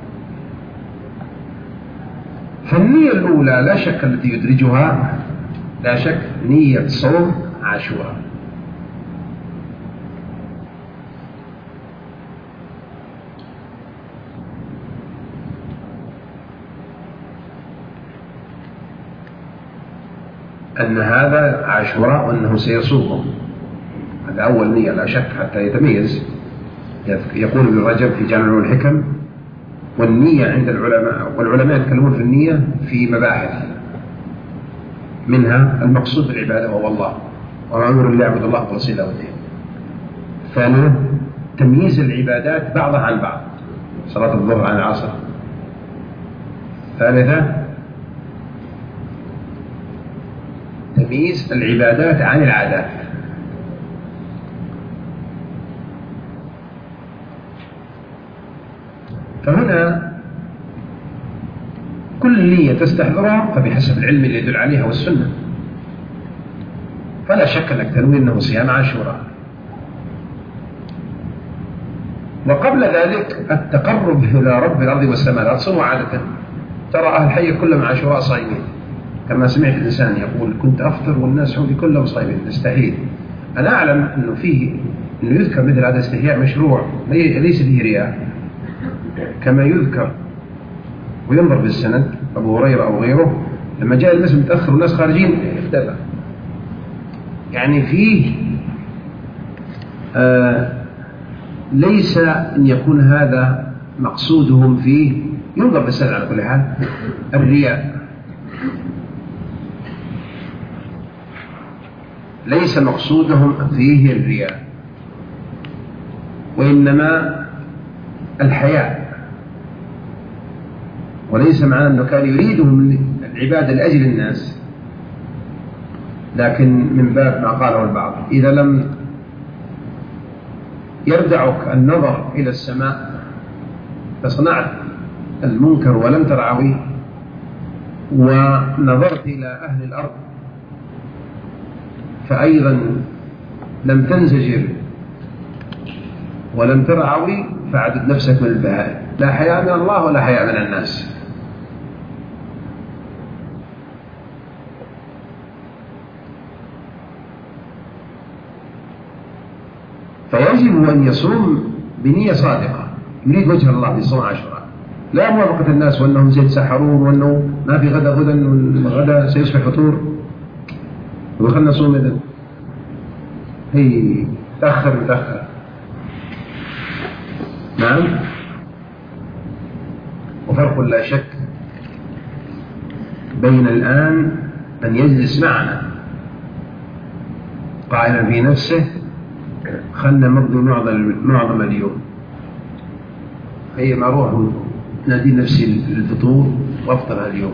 [SPEAKER 2] فالنية الأولى لا شك التي يدرجها لا شك نية صوم عاشوراء. أن هذا عاشوراء وأنه سيصومه، هذا أول نية لا شك حتى يتميز. يقول ابن رجب في جامع الحكم: والنية عند العلماء، والعلماء يتكلمون في النية في مباحث، منها المقصود بالعبادة وهو الله، وما أمر اللي يعبد الله مخلصين له الدين. ثانيا تمييز العبادات بعضها عن بعض، صلاة الظهر عن العصر. ثالثا تمييز العبادات عن العادات. فهنا كل نية تستحضرها فبحسب العلم اللي يدل عليها والسنة. فلا شك أنك تنوي أنه صيام عاشوراء. وقبل ذلك التقرب إلى رب الأرض والسماء. لا تصوموا عادة، ترى أهل الحي كلهم عاشوراء صائمين، كما سمعت الإنسان يقول: كنت أفطر والناس حولي كلهم صائمين. نستحيل. أنا أعلم أنه فيه أنه يذكر مثل هذا استحياء مشروع ليس فيه رياء، كما يذكر وينظر بالسند أبو هريرة أو غيره لما جاء المسجد متأخر والناس خارجين اختبأ. يعني فيه آه ليس أن يكون هذا مقصودهم فيه، ينظر بالسند على كل حال، الرياء. ليس مقصودهم فيه الرياء، وإنما الحياء. وليس معنى أنه كان يريدهم العبادة لأجل الناس، لكن من باب ما قاله البعض: إذا لم يردعك النظر إلى السماء فصنعت المنكر ولم ترعوي، ونظرت إلى أهل الأرض فأيضا لم تنزجر ولم ترعوي، فعدد نفسك من البهائم. لا حياء من الله ولا حياء من الناس. فيجب أن يصوم بنية صادقة، يريد وجه الله في صوم عاشوراء، لا موافقة الناس وأنهم سيتسحرون وأنه ما في غدا غدا والغدا سيصبح فطور ودخلنا صوم إذن. هي تأخر متأخر. نعم. وفرق لا شك بين الآن أن يجلس معنا قائلا في نفسه: خلنا نمضي معظم معظم اليوم، هي ما أروح نادي نفسي للفطور وأفطر اليوم.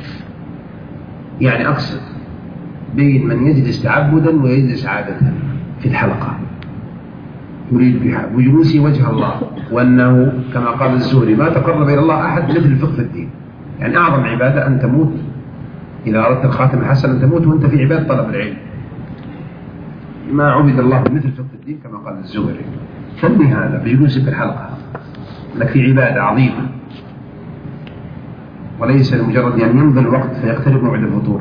[SPEAKER 2] يعني أقصد بين من يجلس تعبدا ويجلس عادة في الحلقة يريد بجلوسه وجه الله، وأنه كما قال الزهري: ما تقرب إلى الله أحد مثل الفقه في الدين. يعني أعظم عبادة أن تموت، إذا أردت الخاتم الحسن، أن تموت وأنت في عبادة طلب العلم. ما عبد الله مثل فقه الدين كما قال الزهري. ثني هذا بجلوسك في الحلقة لك في عبادة عظيمة، وليس لمجرد أن يمضي الوقت فيقترب موعد الفطور.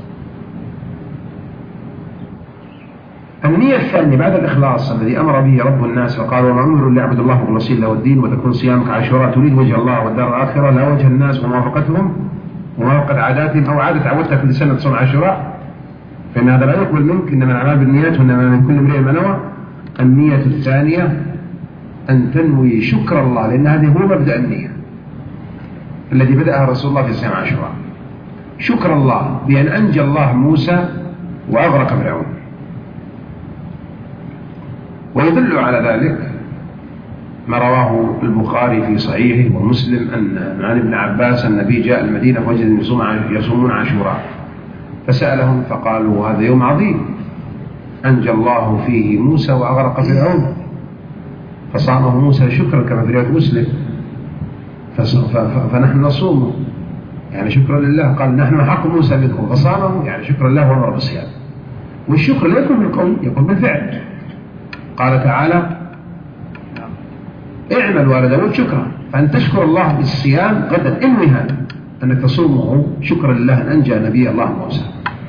[SPEAKER 2] النية الثانية بعد الإخلاص الذي أمر به رب الناس فقال وما أمروا ليعبدوا الله مخلصين له الدين وتكون صيامك عاشوراء تريد وجه الله والدار الآخرة لا وجه الناس وموافقتهم وموافقة عاداتهم أو عادة عودتك كل سنة تصوم عاشوراء، فإن هذا لا يقبل منك، إنما الأعمال بالنيات وإنما من كل امرئ ما نوى. النية الثانية أن تنوي شكر الله، لأن هذه هو مبدأ النية الذي بدأها رسول الله في صيام عاشوراء، شكر الله بأن أنجى الله موسى وأغرق فرعون. ويدل على ذلك ما رواه البخاري في صحيحه ومسلم أن عن ابن عباس النبي جاء المدينة فوجد يصومون عاشوراء فسألهم فقالوا هذا يوم عظيم أنجى الله فيه موسى وأغرق فرعون، فصامه موسى شكرا كما في رواية مسلم، فنحن نصومه يعني شكرا لله. قال نحن حق موسى منكم فصامه يعني شكرا لله وأمر بالصيام. والشكر لا يكون بالقول يكون بالفعل. قال تعالى اعمل ولا داود شكرا، فأن تشكر الله بالصيام غدا انوي هذا أنك تصومه شكرا لله أن أنجى نبي الله موسى.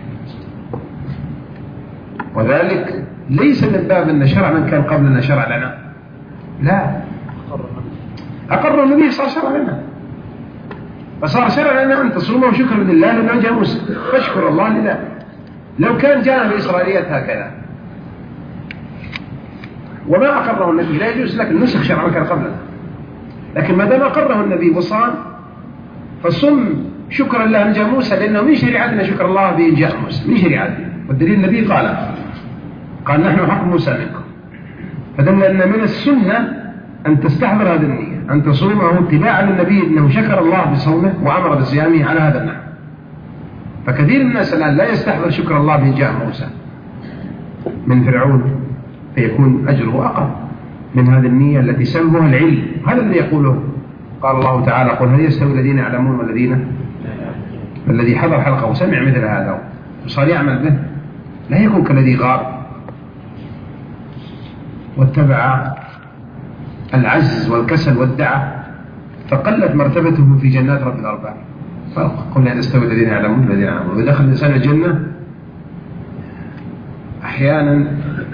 [SPEAKER 2] وذلك ليس من باب أن شرع من كان قبلنا شرع لنا، لا، أقر النبي صلى الله عليه وسلم فصار شرع لنا أن تصومه شكرا لله لأن أنجى موسى، فاشكر الله لله. لو كان جاءنا بالإسرائيليات هكذا وما أقره النبي لا يجوز لك النسخ شرع من كان قبلنا، لكن ما دام أقره النبي وصام فصم شكرا لله أنجى موسى، لأنه من شريعتنا شكر الله بإنجاء موسى، من شريعتنا. والدليل النبي قال قال نحن حق موسى منكم، فدل أن من السنة أن تستحضر هذه النية أن تصومه اتباعا للنبي أنه شكر الله بصومه وأمر بصيامه على هذا النحو. فكثير من الناس الآن لا يستحضر شكر الله بإنجاء موسى من فرعون، فيكون أجره أقل من هذه النية التي سموها العلم. هذا الذي يقوله قال الله تعالى قل هل يستوي الذين يعلمون والذين، الذي حضر حلقه وسمع مثل هذا وصار يعمل به لا يكون كالذي غاب واتبع العجز والكسل والدعة فقلت مرتبته في جنات رب الأرباب. فرق قل هل يستوي الذين يعلمون والذين يعلمون. وإذا دخل الإنسان الجنة أحيانا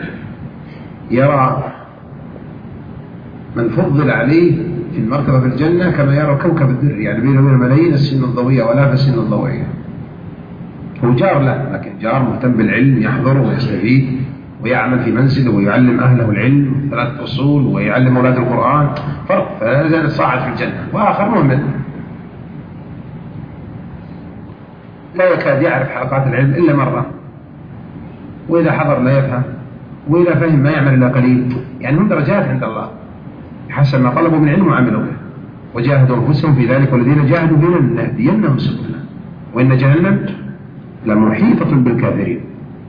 [SPEAKER 2] يرى من فضل عليه في المرتبة في الجنة كما يرى كوكب الدر، يعني بينه وبين ملايين السنين الضوئية وآلاف السنين الضوئية. هو جار له لكن جار مهتم بالعلم، يحضر ويستفيد ويعمل في منزله ويعلم أهله العلم ثلاث أصول ويعلم أولاد القرآن. فرق، فلا زال صاعد في الجنة. وآخر مهمل لا يكاد يعرف حلقات العلم إلا مرة، وإذا حضر لا يفهم، وإذا فهم ما يعمل إلا قليل. يعني هم درجات عند الله حسب ما طلبوا من علم وعملوا به وجاهدوا أنفسهم في ذلك، والذين جاهدوا فينا لنهدينهم سبلنا وإن جهنم لمحيطة بالكافرين.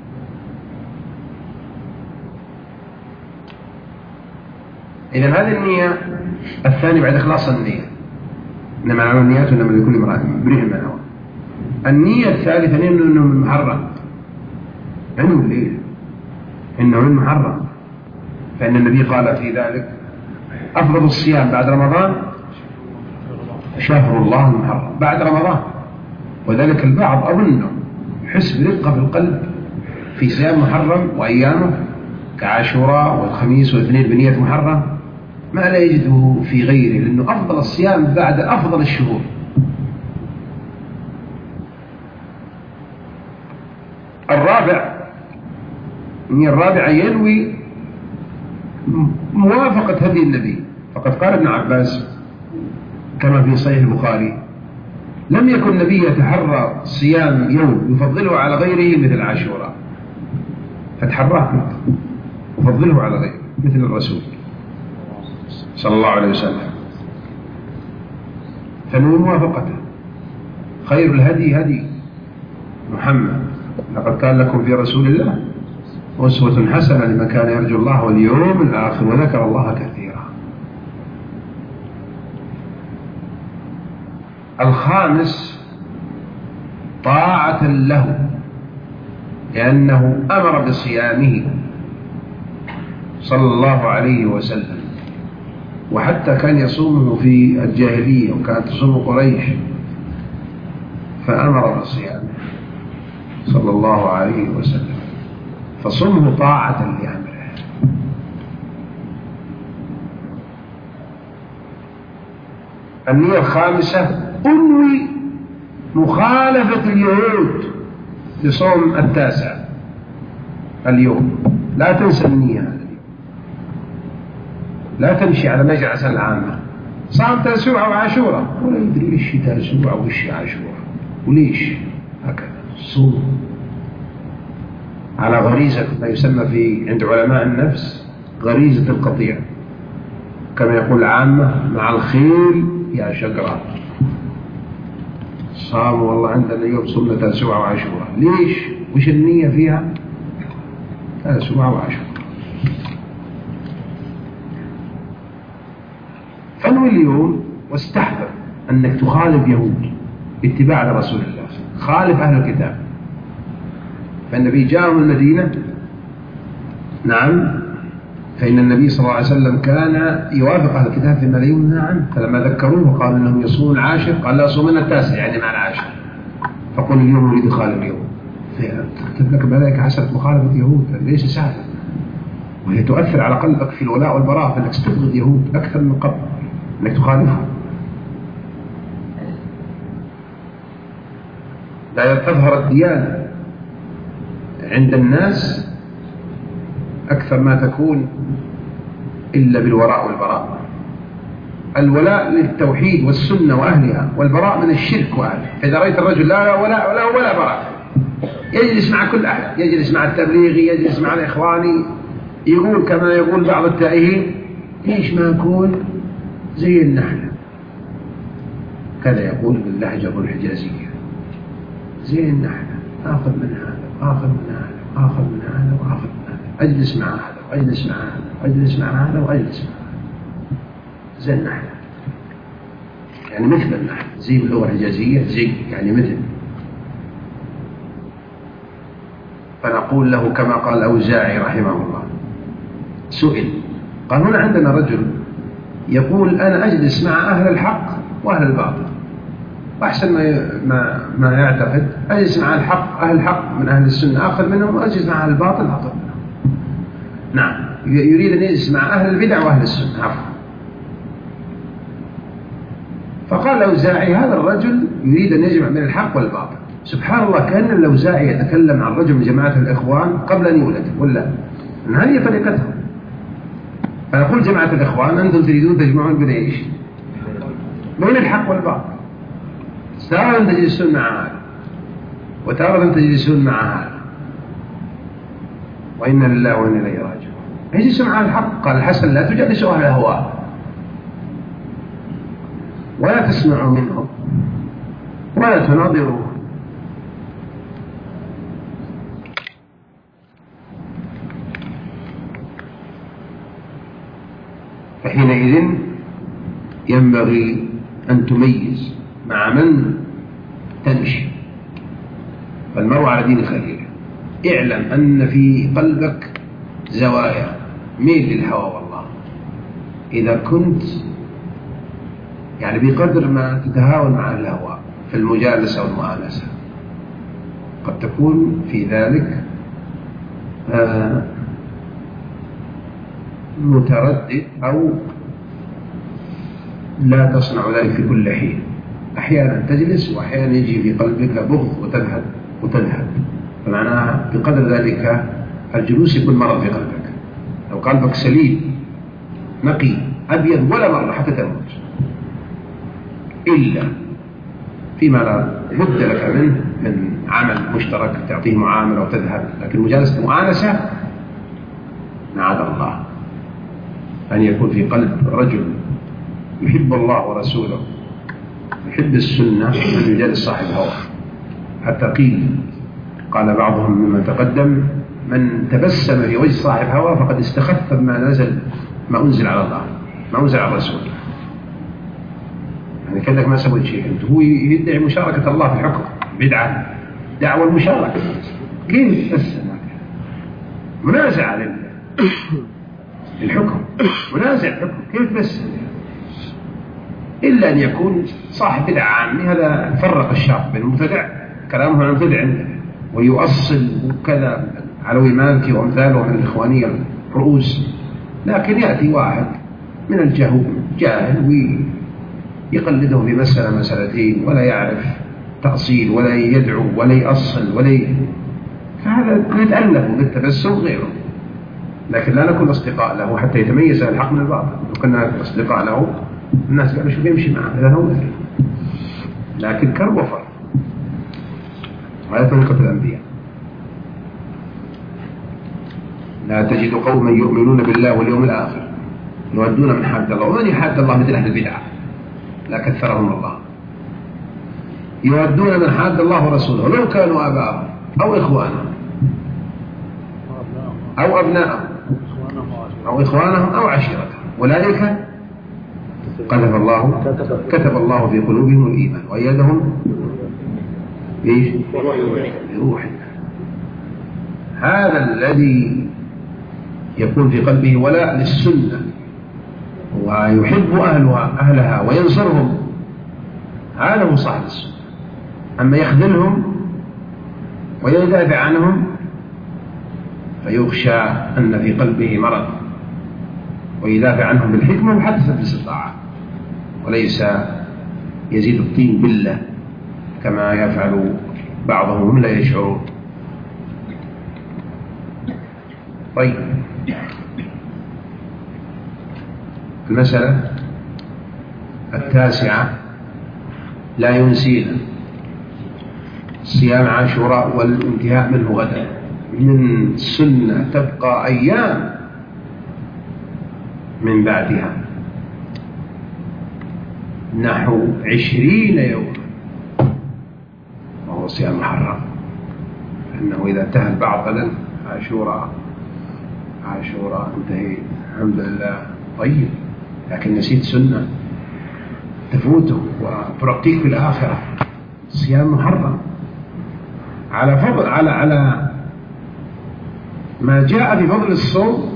[SPEAKER 2] إذن هذه النية الثانية بعد إخلاص النية، إنما العمل النيات وإنما لكل امرأة بريء ما نوى. النية الثالثة إنه من محرم، عنو الليل إنه من محرم، فإن النبي قال في ذلك أفضل الصيام بعد رمضان شهر الله المحرم بعد رمضان. وذلك البعض أظنه يحس برقة في القلب في صيام محرم وأيامه كعاشوراء والخميس والاثنين بنية محرم ما لا يجده في غيره، لأنه أفضل الصيام بعد أفضل الشهور. الرابع من الرابع ينوي موافقة هدي النبي، فقد قال ابن عباس كما في صحيح البخاري لم يكن النبي يتحرى صيام يوم يفضله على غيره مثل عاشوراء، فتحراه وفضله على غيره مثل الرسول صلى الله عليه وسلم، فنوي موافقته. خير الهدي هدي محمد، لقد كان لكم في رسول الله أسوة حسنة لمن كان يرجو الله واليوم الآخر وذكر الله كثيرا. الخامس طاعة له لأنه أمر بصيامه صلى الله عليه وسلم، وحتى كان يصومه في الجاهلية وكانت تصوم قريش، فأمر بصيامه صلى الله عليه وسلم، فصمه طاعة لأمره. النية الخامسة: أنوي مخالفة اليهود لصوم التاسع اليوم. لا تنسى النية هذه، لا تمشي على مجلس العامة. صام تاسوعة وعاشورة ولا يدري إيش تاسوعة وإيش عاشورة وليش هكذا. صوم على غريزة ما يسمى في عند علماء النفس غريزة القطيع، كما يقول العامة: مع الخيل يا شقرة. صام والله عندنا اليوم صمنا تاسوعة وعاشورة، ليش؟ وش النية فيها؟ تاسوعة وعاشورة. فانوي اليوم واستحضر أنك تخالف يهود اتباع لرسول الله، خالف أهل الكتاب. فالنبي جاء من المدينة، نعم، فإن النبي صلى الله عليه وسلم كان يوافق أهل الكتاب فيما لا ينهى عنه، فلما ذكروه وقالوا أنهم يصومون العاشر قال: لا، صومنا التاسع يعني مع العاشر. فقل اليوم أريد خالف اليهود، تكتب لك ملائكة حسب مخالفة يهود، ليس سهل، وهي تؤثر على قلبك في الولاء والبراء، فإنك تبغض يهود أكثر من قبل أنك تخالفهم. لا تظهر الديانة عند الناس أكثر ما تكون إلا بالوراء والبراء. الولاء للتوحيد والسنة وأهلها، والبراء من الشرك وأهله. فإذا رأيت الرجل لا ولاء ولا ولا براء، يجلس مع كل أحد، يجلس مع التبليغي، يجلس مع الإخواني، يقول كما يقول بعض التائهين: ليش ما أكون زي النحلة؟ كذا يقول باللهجة الحجازية: زي النحلة، آخذ من هذا وآخذ من هذا وآخذ من هذا وآخذ من هذا، أجلس مع هذا وأجلس مع هذا وأجلس مع هذا وأجلس مع هذا، زي النحلة، يعني مثل النحل، زي باللغة الحجازية، زي يعني مثل. فنقول له كما قال الأوزاعي رحمه الله، سئل قال: هنا عندنا رجل يقول: أنا أجلس مع أهل الحق وأهل الباطل، وأحسن ما ما ما يعتقد أجلس مع الحق، أهل الحق من أهل السنة أخذ منهم، وأجلس مع أهل الباطل أخذ منهم. نعم، يريد أن يجلس مع أهل البدع وأهل السنة. عفوا. فقال الأوزاعي: هذا الرجل يريد أن يجمع بين الحق والباطل. سبحان الله، كأن الأوزاعي يتكلم عن رجل من جماعة الإخوان قبل أن يولد، ولا أن هذه طريقتهم. فنقول جماعة الإخوان: أنتم تريدون تجمعون بين إيش؟ بين الحق والباطل. تارة تجلسون مع هذا وتارة تجلسون مع هذا، وإنا لله وإنا إليه راجعون. يجلسوا مع الحق. قال الحسن: لا تجلسوا أهل الأهواء ولا تسمعوا منهم ولا تناظروا. فحينئذ ينبغي أن تميز مع من تمشي، فالمرء على دين خليله. اعلم أن في قلبك زوايا ميل للهوى والله. إذا كنت يعني بقدر ما تتهاون مع الهوى في المجالسة والمؤانسة، قد تكون في ذلك آه متردد أو لا تصنع ذلك في كل حين. أحيانا تجلس وأحيانا يجي في قلبك بغض وتذهب وتذهب، فمعناها بقدر ذلك الجلوس يكون مرض في قلبك. لو قلبك سليم نقي أبيض ولا مرة حتى تموت، إلا فيما لا بد لك منه من عمل مشترك تعطيه معاملة وتذهب، لكن مجالسة مؤانسة معاذ الله أن يكون في قلب رجل يحب الله ورسوله، يحب السنة، من يجالس صاحب هوى. حتى قيل قال بعضهم ممن تقدم: من تبسم في وجه صاحب هوى فقد استخف ما نزل ما أنزل على الله، ما أنزل على الرسول. يعني كأنك ما سويت شيء. أنت هو يدعي مشاركة الله في الحكم، بدعة، دعوة المشاركة. كيف تبسم؟ منازعة لله. الحكم منازع الحكم كيف بس، إلا أن يكون صاحب بدعة عامة، هذا فرق الشرط بين المبتدع كلامه عن المبتدع ويؤصل وكذا علوي مالكي وأمثاله من الإخوانية الرؤوس. لكن يأتي واحد من الجهول جاهل ويقلده في مسألة مسألتين ولا يعرف تأصيل ولا يدعو ولا يأصل ولا ي... فهذا نتألف بالتبسم غيره، لكن لا نكون أصدقاء له حتى يتميز الحق من الباطل. لو كنا أصدقاء له الناس قالوا شو بيمشي معه، هذا هو مثل، لكن كرب وفر. وهذا طريقة الأنبياء. لا تجد قوما يؤمنون بالله واليوم الآخر يودون من حاد الله، ومن يحاد الله مثل أهل البدع لا كثرهم الله، يودون من حاد الله ورسوله لو كانوا آباءهم أو إخوانهم أو أبناءهم أو إخوانهم أو عشيرتهم، أولئك كتب الله كتب الله في قلوبهم الإيمان وأيدهم إيش؟ بروح. هذا الذي يكون في قلبه ولاء للسنة ويحب أهلها أهلها وينصرهم، هذا هو صاحب السنة. أما يخذلهم ويدافع عنهم فيخشى أن في قلبه مرض، ويدافع عنهم بالحكمة وحدث بالاستطاعة، وليس يزيد الطين بالله كما يفعل بعضهم هم لا يشعرون. طيب، المسألة التاسعة لا ينسينا صيام عاشوراء والانتهاء منه غدا. من السنة تبقى أيام من بعدها نحو عشرين يوم، وهو صيام محرم، لأنه إذا انتهى البعض غدا عاشوراء عاشوراء انتهيت الحمد لله طيب، لكن نسيت سنة تفوته وترقيك في الآخرة. صيام محرم على فضل على على ما جاء في فضل الصوم.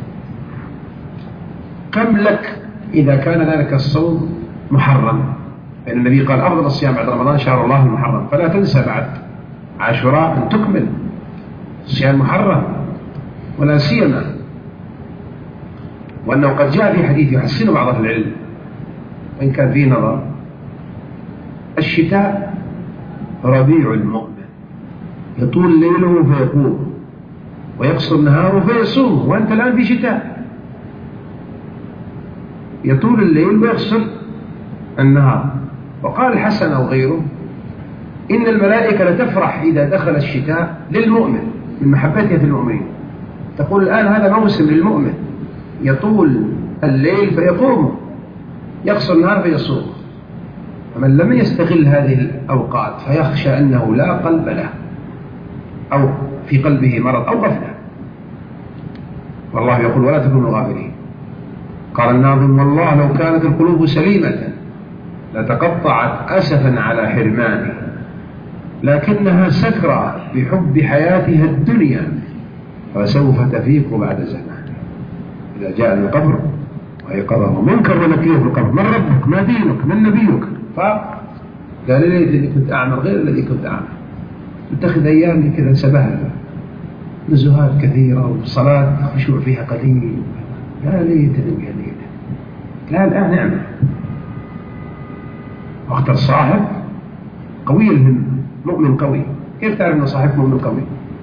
[SPEAKER 2] كم لك إذا كان ذلك الصوم محرم؟ لأن النبي قال أفضل الصيام بعد رمضان شهر الله المحرم، فلا تنسى بعد عاشوراء أن تكمل صيام محرم، ولا سيما وأنه قد جاء في حديث يحسن بعض أهل العلم وإن كان فيه نظر: الشتاء ربيع المؤمن، يطول ليله فيقوم ويقصر نهاره فيصوم، وأنت الآن في شتاء يطول الليل ويقصر النهار. وقال الحسن أو غيره: إن الملائكة لتفرح إذا دخل الشتاء للمؤمن من محبتها في المؤمنين، تقول الآن هذا موسم للمؤمن، يطول الليل فيقوم، يقصر النهار فيصوم. فمن لم يستغل هذه الأوقات فيخشى أنه لا قلب له، أو في قلبه مرض أو غفلة. والله يقول: ولا تكونوا غافلين. قال الناظم: والله لو كانت القلوب سليمة لتقطعت أسفا على حرمانه، لكنها سكرى بحب حياتها الدنيا فسوف تفيق بعد زمان. إذا جاء القبر ويقظه منكر ونكير في القبر: من ربك؟ ما دينك؟ من نبيك؟ فقال: ليت اللي كنت أعمل غير الذي كنت أعمل. اتخذ أيام كذا سبهلة، نزهات كثيرة وصلاة خشوع فيها قليل، يا ليتني يا ليت. لا، الآن نعمل. واختر صاحب قوي الهم، مؤمن قوي. كيف تعرف أن صاحب مؤمن قوي؟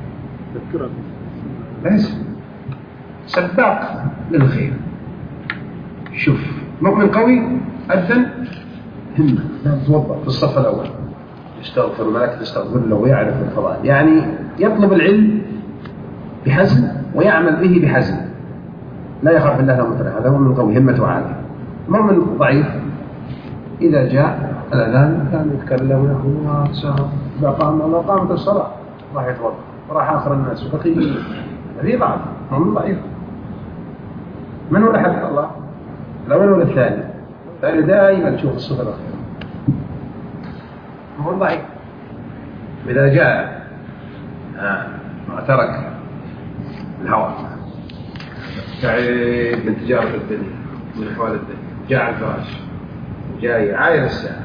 [SPEAKER 2] بس سباق للخير. شوف، مؤمن قوي أذن همة، توضأ في الصف الأول، يستغفر الملائكة تستغفر له ويعرف الفضائل، يعني يطلب العلم بحزم ويعمل به بحزم، لا يخاف الله لومة لائم. هذا مؤمن قوي همته عالية. مؤمن ضعيف إذا جاء الأذان كان يتكلم ويقول: سهر إذا قام الله قامت الصلاة، راح يتوضأ، راح آخر الناس وبقي هذه ضعف. مؤمن ضعيف. من هو أحد الله؟ الأول ولا الثاني؟ الثاني دائما تشوف الصفة الأخيرة. مؤمن ضعيف. إذا جاء آه ما ترك الهوى سعيد من تجارة الدنيا من أحوال الدنيا، جاء على الفراش جاي عاير الساعة.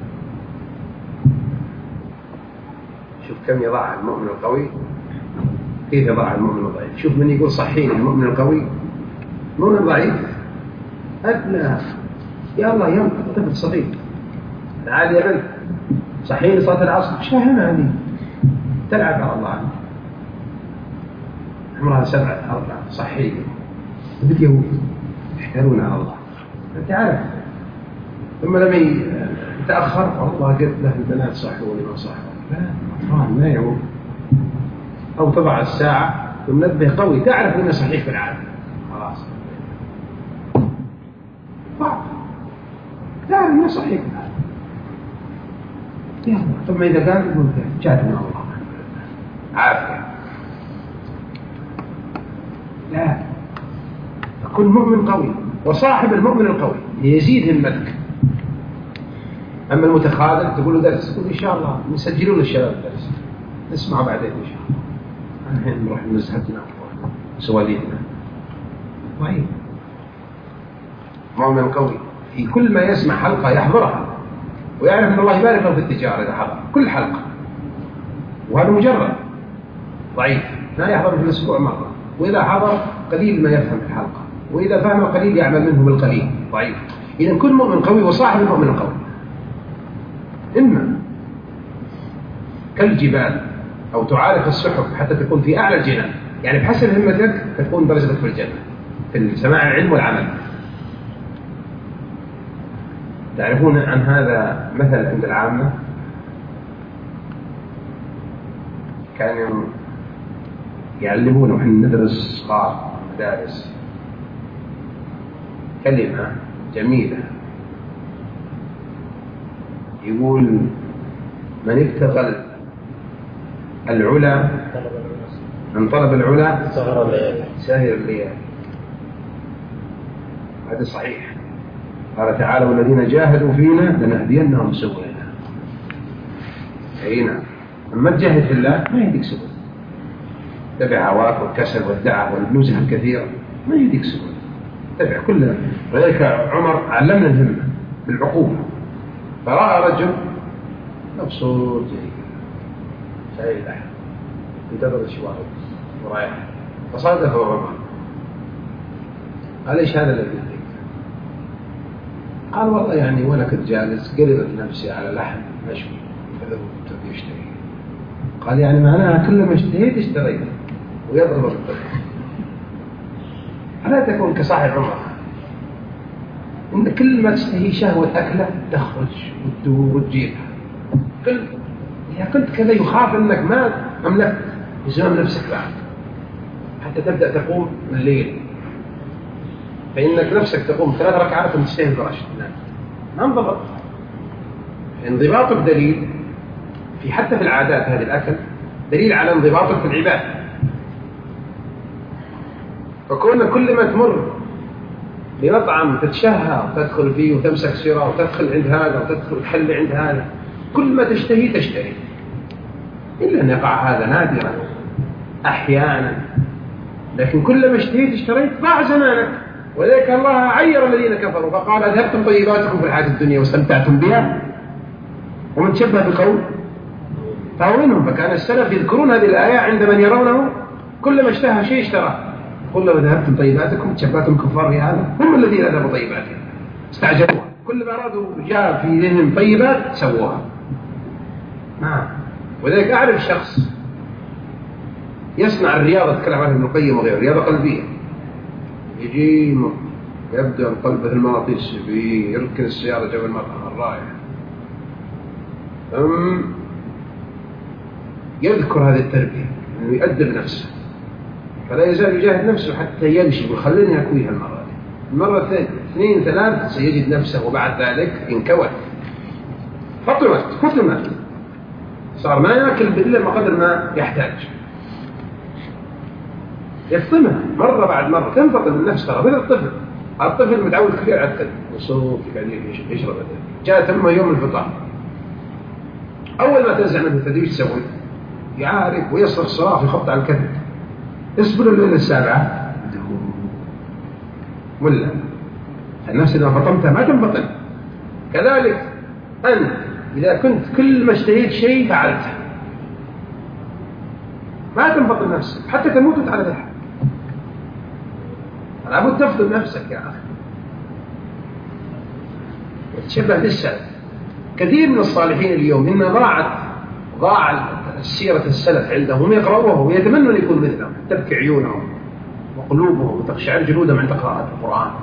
[SPEAKER 2] شوف كم يضعها المؤمن القوي، كيف يضعها المؤمن الضعيف. شوف من يقول صحيني المؤمن القوي، المؤمن الضعيف أدنى يا الله يوم طفل صغير تعال يا بنت صحيني صلاة العصر، مش فاهمها هذه، تلعب على الله عمرها سبعة أربعة صحيني. بدك يهود يحتالون على الله أنت عارف. ثم لما يتأخر والله قلت له البنات صحوني ما صحوني، لا أطفال ما يعود. أو تضع الساعة والنبه قوي تعرف أنه صحيح في العادة خلاص تعرف أنه صحيح في العادة. يلا ثم إذا قال يقول جاد من الله عافية. لا كن مؤمن قوي، وصاحب المؤمن القوي يزيد همتك. أما المتخاذل تقول له درس، تقول إن شاء الله نسجلون الشباب درس نسمع بعدين إن شاء الله، الحين نروح نزهتنا سواليفنا. طيب مؤمن قوي في كل ما يسمع حلقة يحضرها ويعرف أن الله يبارك له في التجارة إذا حضر كل حلقة، وهذا مجرد. ضعيف لا يحضر في الأسبوع مرة، وإذا حضر قليل ما يفهم في الحلقة، وإذا فهم قليل يعمل منه بالقليل. ضعيف. إذا كل مؤمن قوي وصاحب المؤمن القوي. إما كالجبال أو تعارف السحب حتى تكون في أعلى الجنان، يعني بحسب همتك تكون درجتك في الجنة في سماع العلم والعمل. تعرفون عن هذا مثل عند العامة، كانوا يعلمون وحنا ندرس صغار مدارس كلمة جميلة يقول من ابتغى العلا من طلب العلا ساهر الليالي. هذا صحيح. قال تعالى والذين جاهدوا فينا لنهدينهم سبلنا. أينا أما تجاهد في الله ما يهديك سبل، تبع هواك والكسل والدعة والنزهة الكثيرة ما يهديك سبل، تبع كلها. ولذلك عمر علمنا الهمة بالعقوبة. فرأى رجل مبسوط جيد شايل أحد انتظر الشوارع ورايح، فصادفه عمر قال ايش هذا الذي يهديك؟ قال والله يعني وانا كنت جالس قلبت نفسي على لحم مشوي فذهبت يشتري. قال يعني معناها كل ما اشتهيت اشتريت ويضرب الطريق. ألا تكون كصاحب عمر إن كل ما تشتهي شهوة أكلة تخرج وتدور وتجيبها. كل إذا كنت كذا يخاف أنك ما أملكت إزمام نفسك بعد حتى تبدأ تقوم الليل، فإنك نفسك تقوم ثلاث ركعات وتستهي الفراش. ما انضبط. انضباط الدليل في حتى في العادات هذه الأكل دليل على انضباطك في العبادة. فكون كل ما تمر بمطعم تتشهى وتدخل فيه وتمسك سيرة وتدخل عند هذا وتدخل تحل عند هذا، كل ما تشتهي تشتري، إلا أن يقع هذا نادرا أحيانا، لكن كل ما اشتهيت اشتريت ضاع زمانك. ولذلك الله عير الذين كفروا فقال أذهبتم طيباتكم في الحياة الدنيا واستمتعتم بها ومن تشبه بقول فهو منهم. فكان السلف يذكرون هذه الآية عند من يرونه كل ما اشتهى شيء اشتراه. قل لو ذهبتم طيباتكم تشبهتم كفار بهذا، هم الذين ذهبوا طيباتهم استعجلوها، كل ما أرادوا جاء في ذهنهم طيبات سووها. نعم. ولذلك أعرف شخص يصنع الرياضة، تكلم عنها ابن القيم وغيره، رياضة قلبية، يجي يبدأ القلب في المغناطيس يركن السيارة جنب المطعم الرايح، ثم يذكر هذه التربية أنه يؤدب نفسه، فلا يزال يجاهد نفسه حتى يمشي يقول خليني أكويها المرة دي. المرة الثانية اثنين ثلاث سيجد نفسه وبعد ذلك انكوت فطمت فطمت صار ما يأكل إلا ما قدر ما يحتاج، يفطمها مرة بعد مرة تنفطم النفس. ترى مثل الطفل، الطفل متعود كثير على الكلب وصوف بعدين يشرب. جاء ثم يوم الفطار أول ما تنزع منه تدريج تسوي يعارف ويصرخ صراخ يخبط على الكذب. اصبروا الليلة السابعة ولا النفس إذا فطمتها ما تنفطم. كذلك أنت إذا كنت كل ما اشتهيت شيء فعلته ما تنفطم نفسك حتى تموت على ذلك. لابد تفضل نفسك يا أخي وتشبه بالسلف. كثير من الصالحين اليوم إن ضاعت ضاع السيرة السلف عندهم يقرأوها ويتمنون يكون مثلهم، تبكي عيونهم وقلوبهم وتخشعر جلودهم عند قراءة القرآن.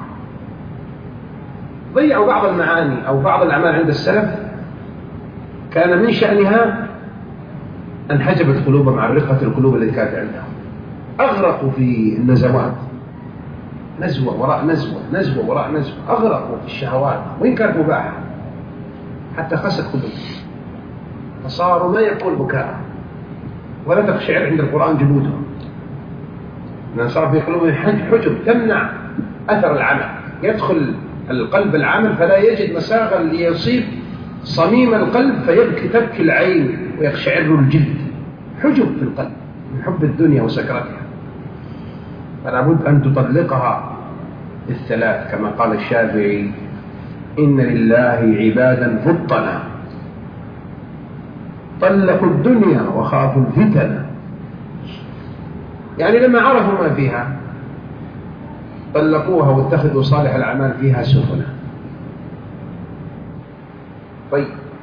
[SPEAKER 2] ضيعوا بعض المعاني أو بعض الأعمال عند السلف كان من شأنها أن حجبت قلوبهم عن رقة القلوب التي كانت عندهم. أغرقوا في النزوات، نزوة وراء نزوة، نزوة وراء نزوة، أغرقوا في الشهوات وإن كانت مباحة حتى خست قلوبهم، فصاروا ما يقول بكاء ولا تخشعر عند القرآن جلودهم، لأن صار في قلوبهم حجب تمنع أثر العمل. يدخل القلب العمل فلا يجد مساغا ليصيب صميم القلب فيبكي تبكي العين ويخشعر الجلد. حجب في القلب من حب الدنيا وسكرتها، فلا بد أن تطلقها الثلاث كما قال الشافعي: إن لله عبادا فطنا طلقوا الدنيا وخافوا الفتن. يعني لما عرفوا ما فيها طلقوها واتخذوا صالح الأعمال فيها سفنا. طيب،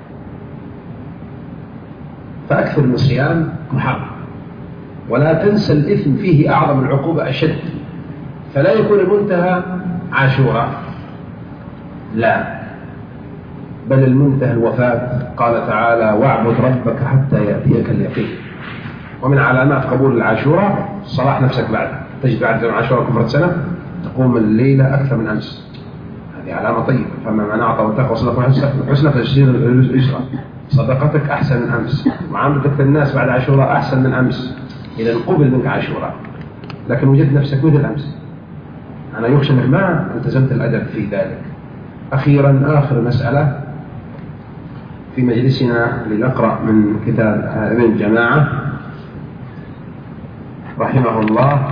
[SPEAKER 2] فأكثر من الصيام محرم، ولا تنسى الإثم فيه أعظم العقوبة أشد، فلا يكون المنتهى عاشوراء، لا، بل المنتهى الوفاة. قال تعالى: واعبد ربك حتى يأتيك اليقين. ومن علامات قبول العاشوراء صلاح نفسك بعد، تجد بعد العاشوراء كفرت سنة تقوم الليلة أكثر من أمس، هذه علامة طيبة. فما من أعطى واتقى وصدق حسنة فيصير اليسرى. صدقتك أحسن من أمس، معاملتك الناس بعد عاشوراء أحسن من أمس، إذا قبل منك عاشوراء. لكن وجدت نفسك مثل أمس، أنا يخشى أنك ما التزمت الأدب في ذلك. أخيرا آخر مسألة في مجلسنا لنقرأ من كتاب ابن الجماعة رحمه الله،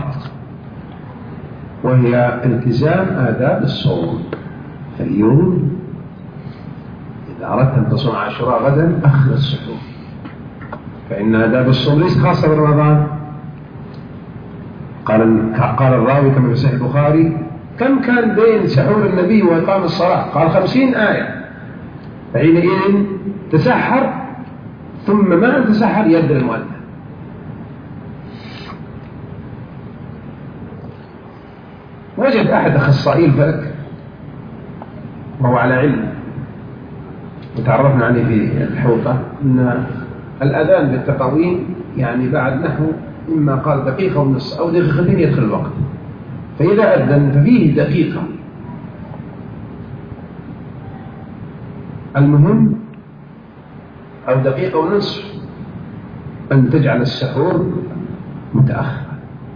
[SPEAKER 2] وهي التزام آداب الصوم. فاليوم إذا أردت أن تصوم عاشوراء غدا أخر السحور، فإن آداب الصوم ليس خاصة برمضان. قال قال الراوي كما في صحيح البخاري: كم كان بين سحور النبي وإقام الصلاة؟ قال: خمسين آية. فحينئذ تسحر، ثم ما أن تسحر يبدأ المؤذن. وجد أحد أخصائي الفلك وهو على علم وتعرفنا عليه في الحوطة أن الأذان بالتقويم يعني بعد نحو إما قال دقيقة ونصف أو دقيقتين يدخل الوقت، فإذا أذن ففيه دقيقة. المهم أو دقيقة ونصف أن تجعل السحور متأخر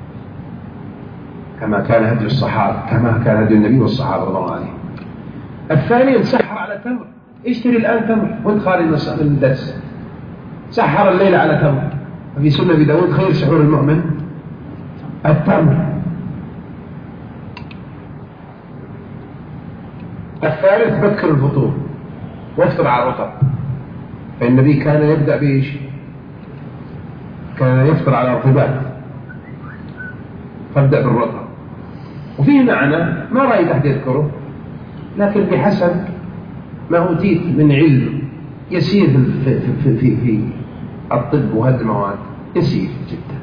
[SPEAKER 2] كما كان هدي الصحابة، كما كان هدي النبي والصحابة رضي الله عنهم. الثاني سحر على تمر، اشتري الآن تمر وانت خارج من الدرس، سحر الليل على تمر. في سنة أبي داود: خير سحور المؤمن التمر. الثالث بكر الفطور وافطر على الرطب، فالنبي كان يبدأ بإيش؟ كان يفطر على الرطبات، فابدأ بالرطب. وفيه معنى ما رأيت أحد يذكره، لكن بحسب ما أوتيت من علم يسير في, في, في, في الطب وهذه المواد يسير جدا،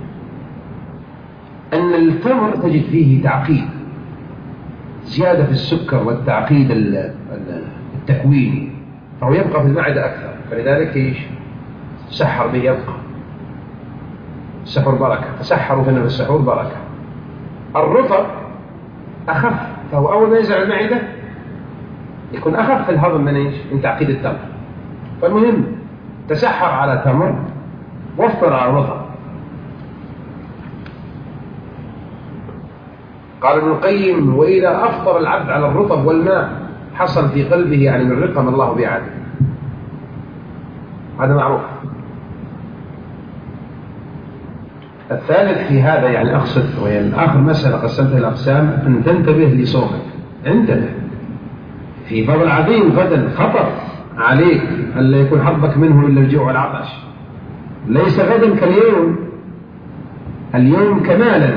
[SPEAKER 2] أن التمر تجد فيه تعقيد، زيادة في السكر والتعقيد التكويني، فهو يبقى في المعدة أكثر، فلذلك إيش؟ سحر به يبقى. السحور بركة، فسحروا فإن السحور بركة. الرطب أخف، فهو أول ما ينزل المعدة يكون أخف في الهضم من إيش؟ من تعقيد التمر. فالمهم تسحر على تمر وافطر على الرطب. قال ابن القيم: وإذا أفطر العبد على الرطب والماء حصل في قلبه يعني من رقم الله بعده. هذا معروف. الثالث في هذا يعني أقصد، وهي آخر مسألة قسمتها الأقسام، أن تنتبه لصومك. عندنا في فضل عظيم غدا، خطر عليك ألا يكون حظك منه إلا الجوع والعطش. ليس غدا كاليوم، اليوم كمالا،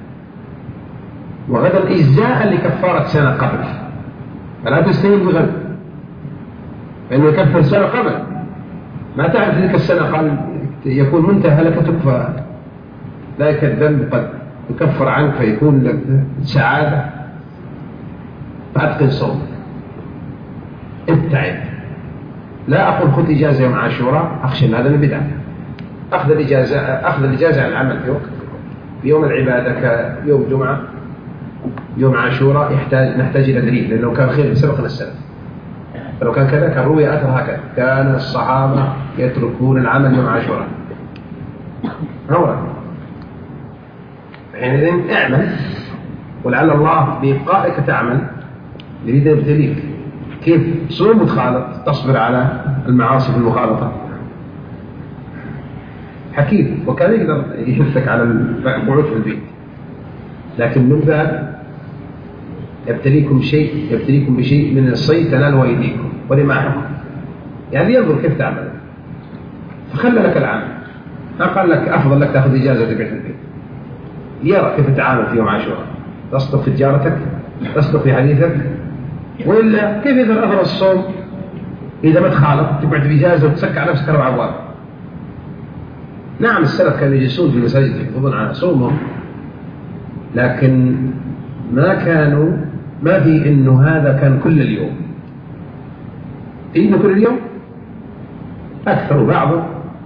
[SPEAKER 2] وغدا إجزاء لكفارة سنة قبل، فلا تستهين بغد، فإنه يكفر سنة قبل. ما تعرف تلك السنة قال يكون منتهى لك تكفى ذلك الذنب قد يكفر عنك فيكون لك سعادة. فأتقن صومك، ابتعد. لا أقول خذ إجازة يوم عاشوراء، أخشى أن هذا من بدعة. أخذ الإجازة أخذ الإجازة عن العمل في وقت يوم العبادة كيوم جمعة، يوم عاشوراء يحتاج نحتاج إلى دليل، لأنه كان خير سبقنا السلف. فلو كان كذا كان روي أثر هكذا، كان الصحابة يتركون العمل يوم عاشوراء. هو حينئذ اعمل، ولعل الله بإبقائك تعمل يريد يبتليك. كيف؟ صوم وتخالط، تصبر على المعاصي في المخالطة. حكيم، وكان يقدر يحثك على القعود في البيت، لكن من باب يبتليكم شيء يبتليكم بشيء من الصيد تنالوا أيديكم ولمعكم، يعني ينظر كيف تعمل، فخلى لك العمل. ما قال لك أفضل لك تأخذ إجازة تبيع في البيت، يرى كيف تتعامل في يوم عاشوراء، تصدق في تجارتك، تصدق في حديثك، وإلا كيف يظهر أثر الصوم إذا ما تخالط تقعد بإجازة وتسكع نفسك أربع أبواب. نعم السلف كانوا يجلسون في المساجد يحفظون على صومهم، لكن ما كانوا ما في إنه هذا كان كل اليوم، إنه كل اليوم أكثر بعضه،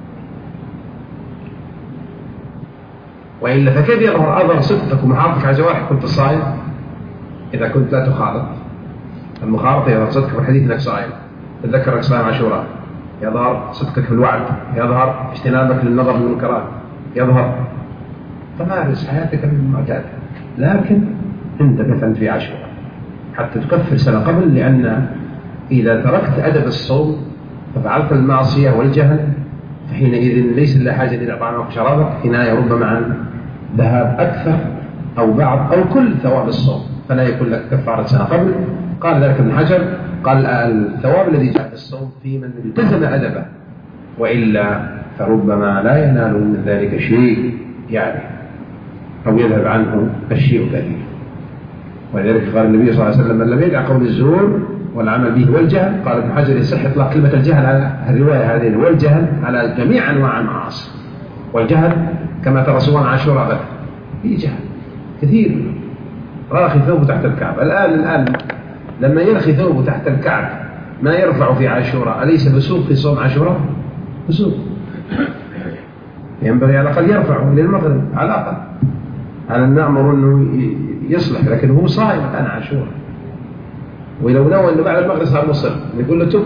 [SPEAKER 2] وإلا فكيف يظهر أثر صدقك ومحافظك على جوارحك كنت صائم إذا كنت لا تخالط؟ المخالطة يظهر صدقك في الحديث إنك صائم، تذكر إنك صائم عاشوراء، يظهر صدقك في الوعد، يظهر اجتنابك للنظر للمنكرات، يظهر تمارس حياتك المعتادة. لكن أنت مثلا في عاشوراء حتى تكفر سنة قبل، لأن إذا تركت أدب الصوم ففعلت المعصية والجهل، فحينئذ ليس إلا حاجة إلى طعامك وشرابك، كناية ربما عن ذهاب أكثر أو بعض أو كل ثواب الصوم، فلا يكون لك كفارة سنة قبل. قال ذلك ابن حجر، قال الثواب الذي جاء في الصوم في من التزم أدبه، وإلا فربما لا ينال من ذلك شيء يعني، أو يذهب عنه الشيء كثير. ولذلك قال النبي صلى الله عليه وسلم: من لم يدع قول الزور والعمل به والجهل. قال ابن حجر: يصح إطلاق كلمة الجهل على الرواية هذه والجهل على جميع أنواع المعاصي. والجهل كما ترى صوم عاشوراء غدا في جهل كثير، راخي ثوبه تحت الكعب. الآن الآن لما يرخي ثوبه تحت الكعب ما يرفع في عاشوراء، أليس فسوق في صوم عاشوراء؟ فسوق. ينبغي على الأقل يرفع للمغرب على الأقل، على أن نأمر أنه يصلح، لكن هو صائم الآن عاشوراء، ولو نوى أنه بعد المغرب صار مصر يقول له: تب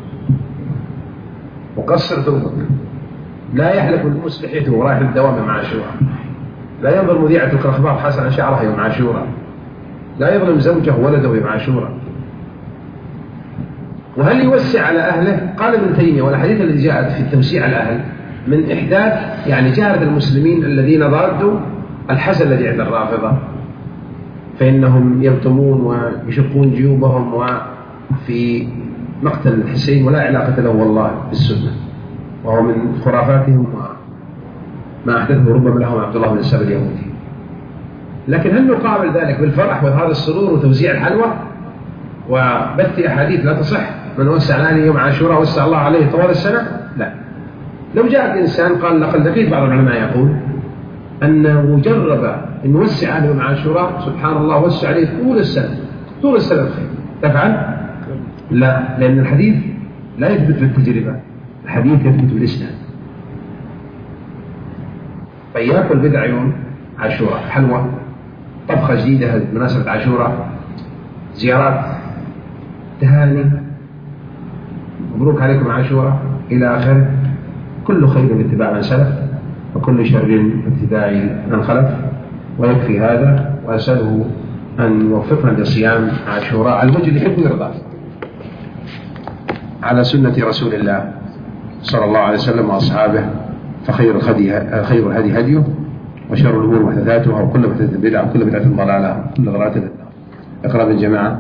[SPEAKER 2] وقصر ثوبك. لا يحلق الموس لحيته ورايح للدوام مع عاشوراء، لا ينظر مذيعة الأخبار حسن شعرها يوم عاشوراء، لا يظلم زوجه وولده يوم عاشوراء. وهل يوسع على أهله؟ قال ابن تيمية: والحديث الذي جاءت في التوسيع على الأهل من إحداث يعني جاهد المسلمين الذين ضادوا الحسن الذي عند الرافضة، فإنهم يلطمون ويشقون جيوبهم وفي مقتل الحسين ولا علاقة له والله بالسنة، وهو من خرافاتهم وما أحدثه ربما لهم عبد الله بن السبع اليهودي. لكن هل نقابل ذلك بالفرح وهذا السرور وتوزيع الحلوى وبث أحاديث لا تصح؟ من وسع عليه يوم عاشوراء وسع الله عليه طوال السنة؟ لا. لو جاء الإنسان قال: لقد لقيت بعض العلماء يقول أنه جرب أن يوسع عليه يوم عاشوراء، سبحان الله وسع عليه طول السنة، طول السنة بخير، تفعل؟ لا، لأن الحديث لا يثبت بالتجربة، الحديث يثبت بالإسناد. فيأكل بدع يوم عاشوراء، حلوى، طبخة جديدة بمناسبة عاشوراء، زيارات، تهاني، مبروك عليكم عاشوراء إلى آخره. كل خير باتباع من سلف، وكل شر باتباع من خلف. ويكفي هذا، وأسأله أن يوفقنا لصيام عاشوراء على الوجه اللي يحب ويرضى، على سنة رسول الله صلى الله عليه وسلم وأصحابه. فخير الهدي خير الهدي هديه، وشر الأمور محدثاتها، وكل محدثة بدعة، وكل بدعة ضلالة، وكل ضلالة في النار. اقرأ بالجماعة.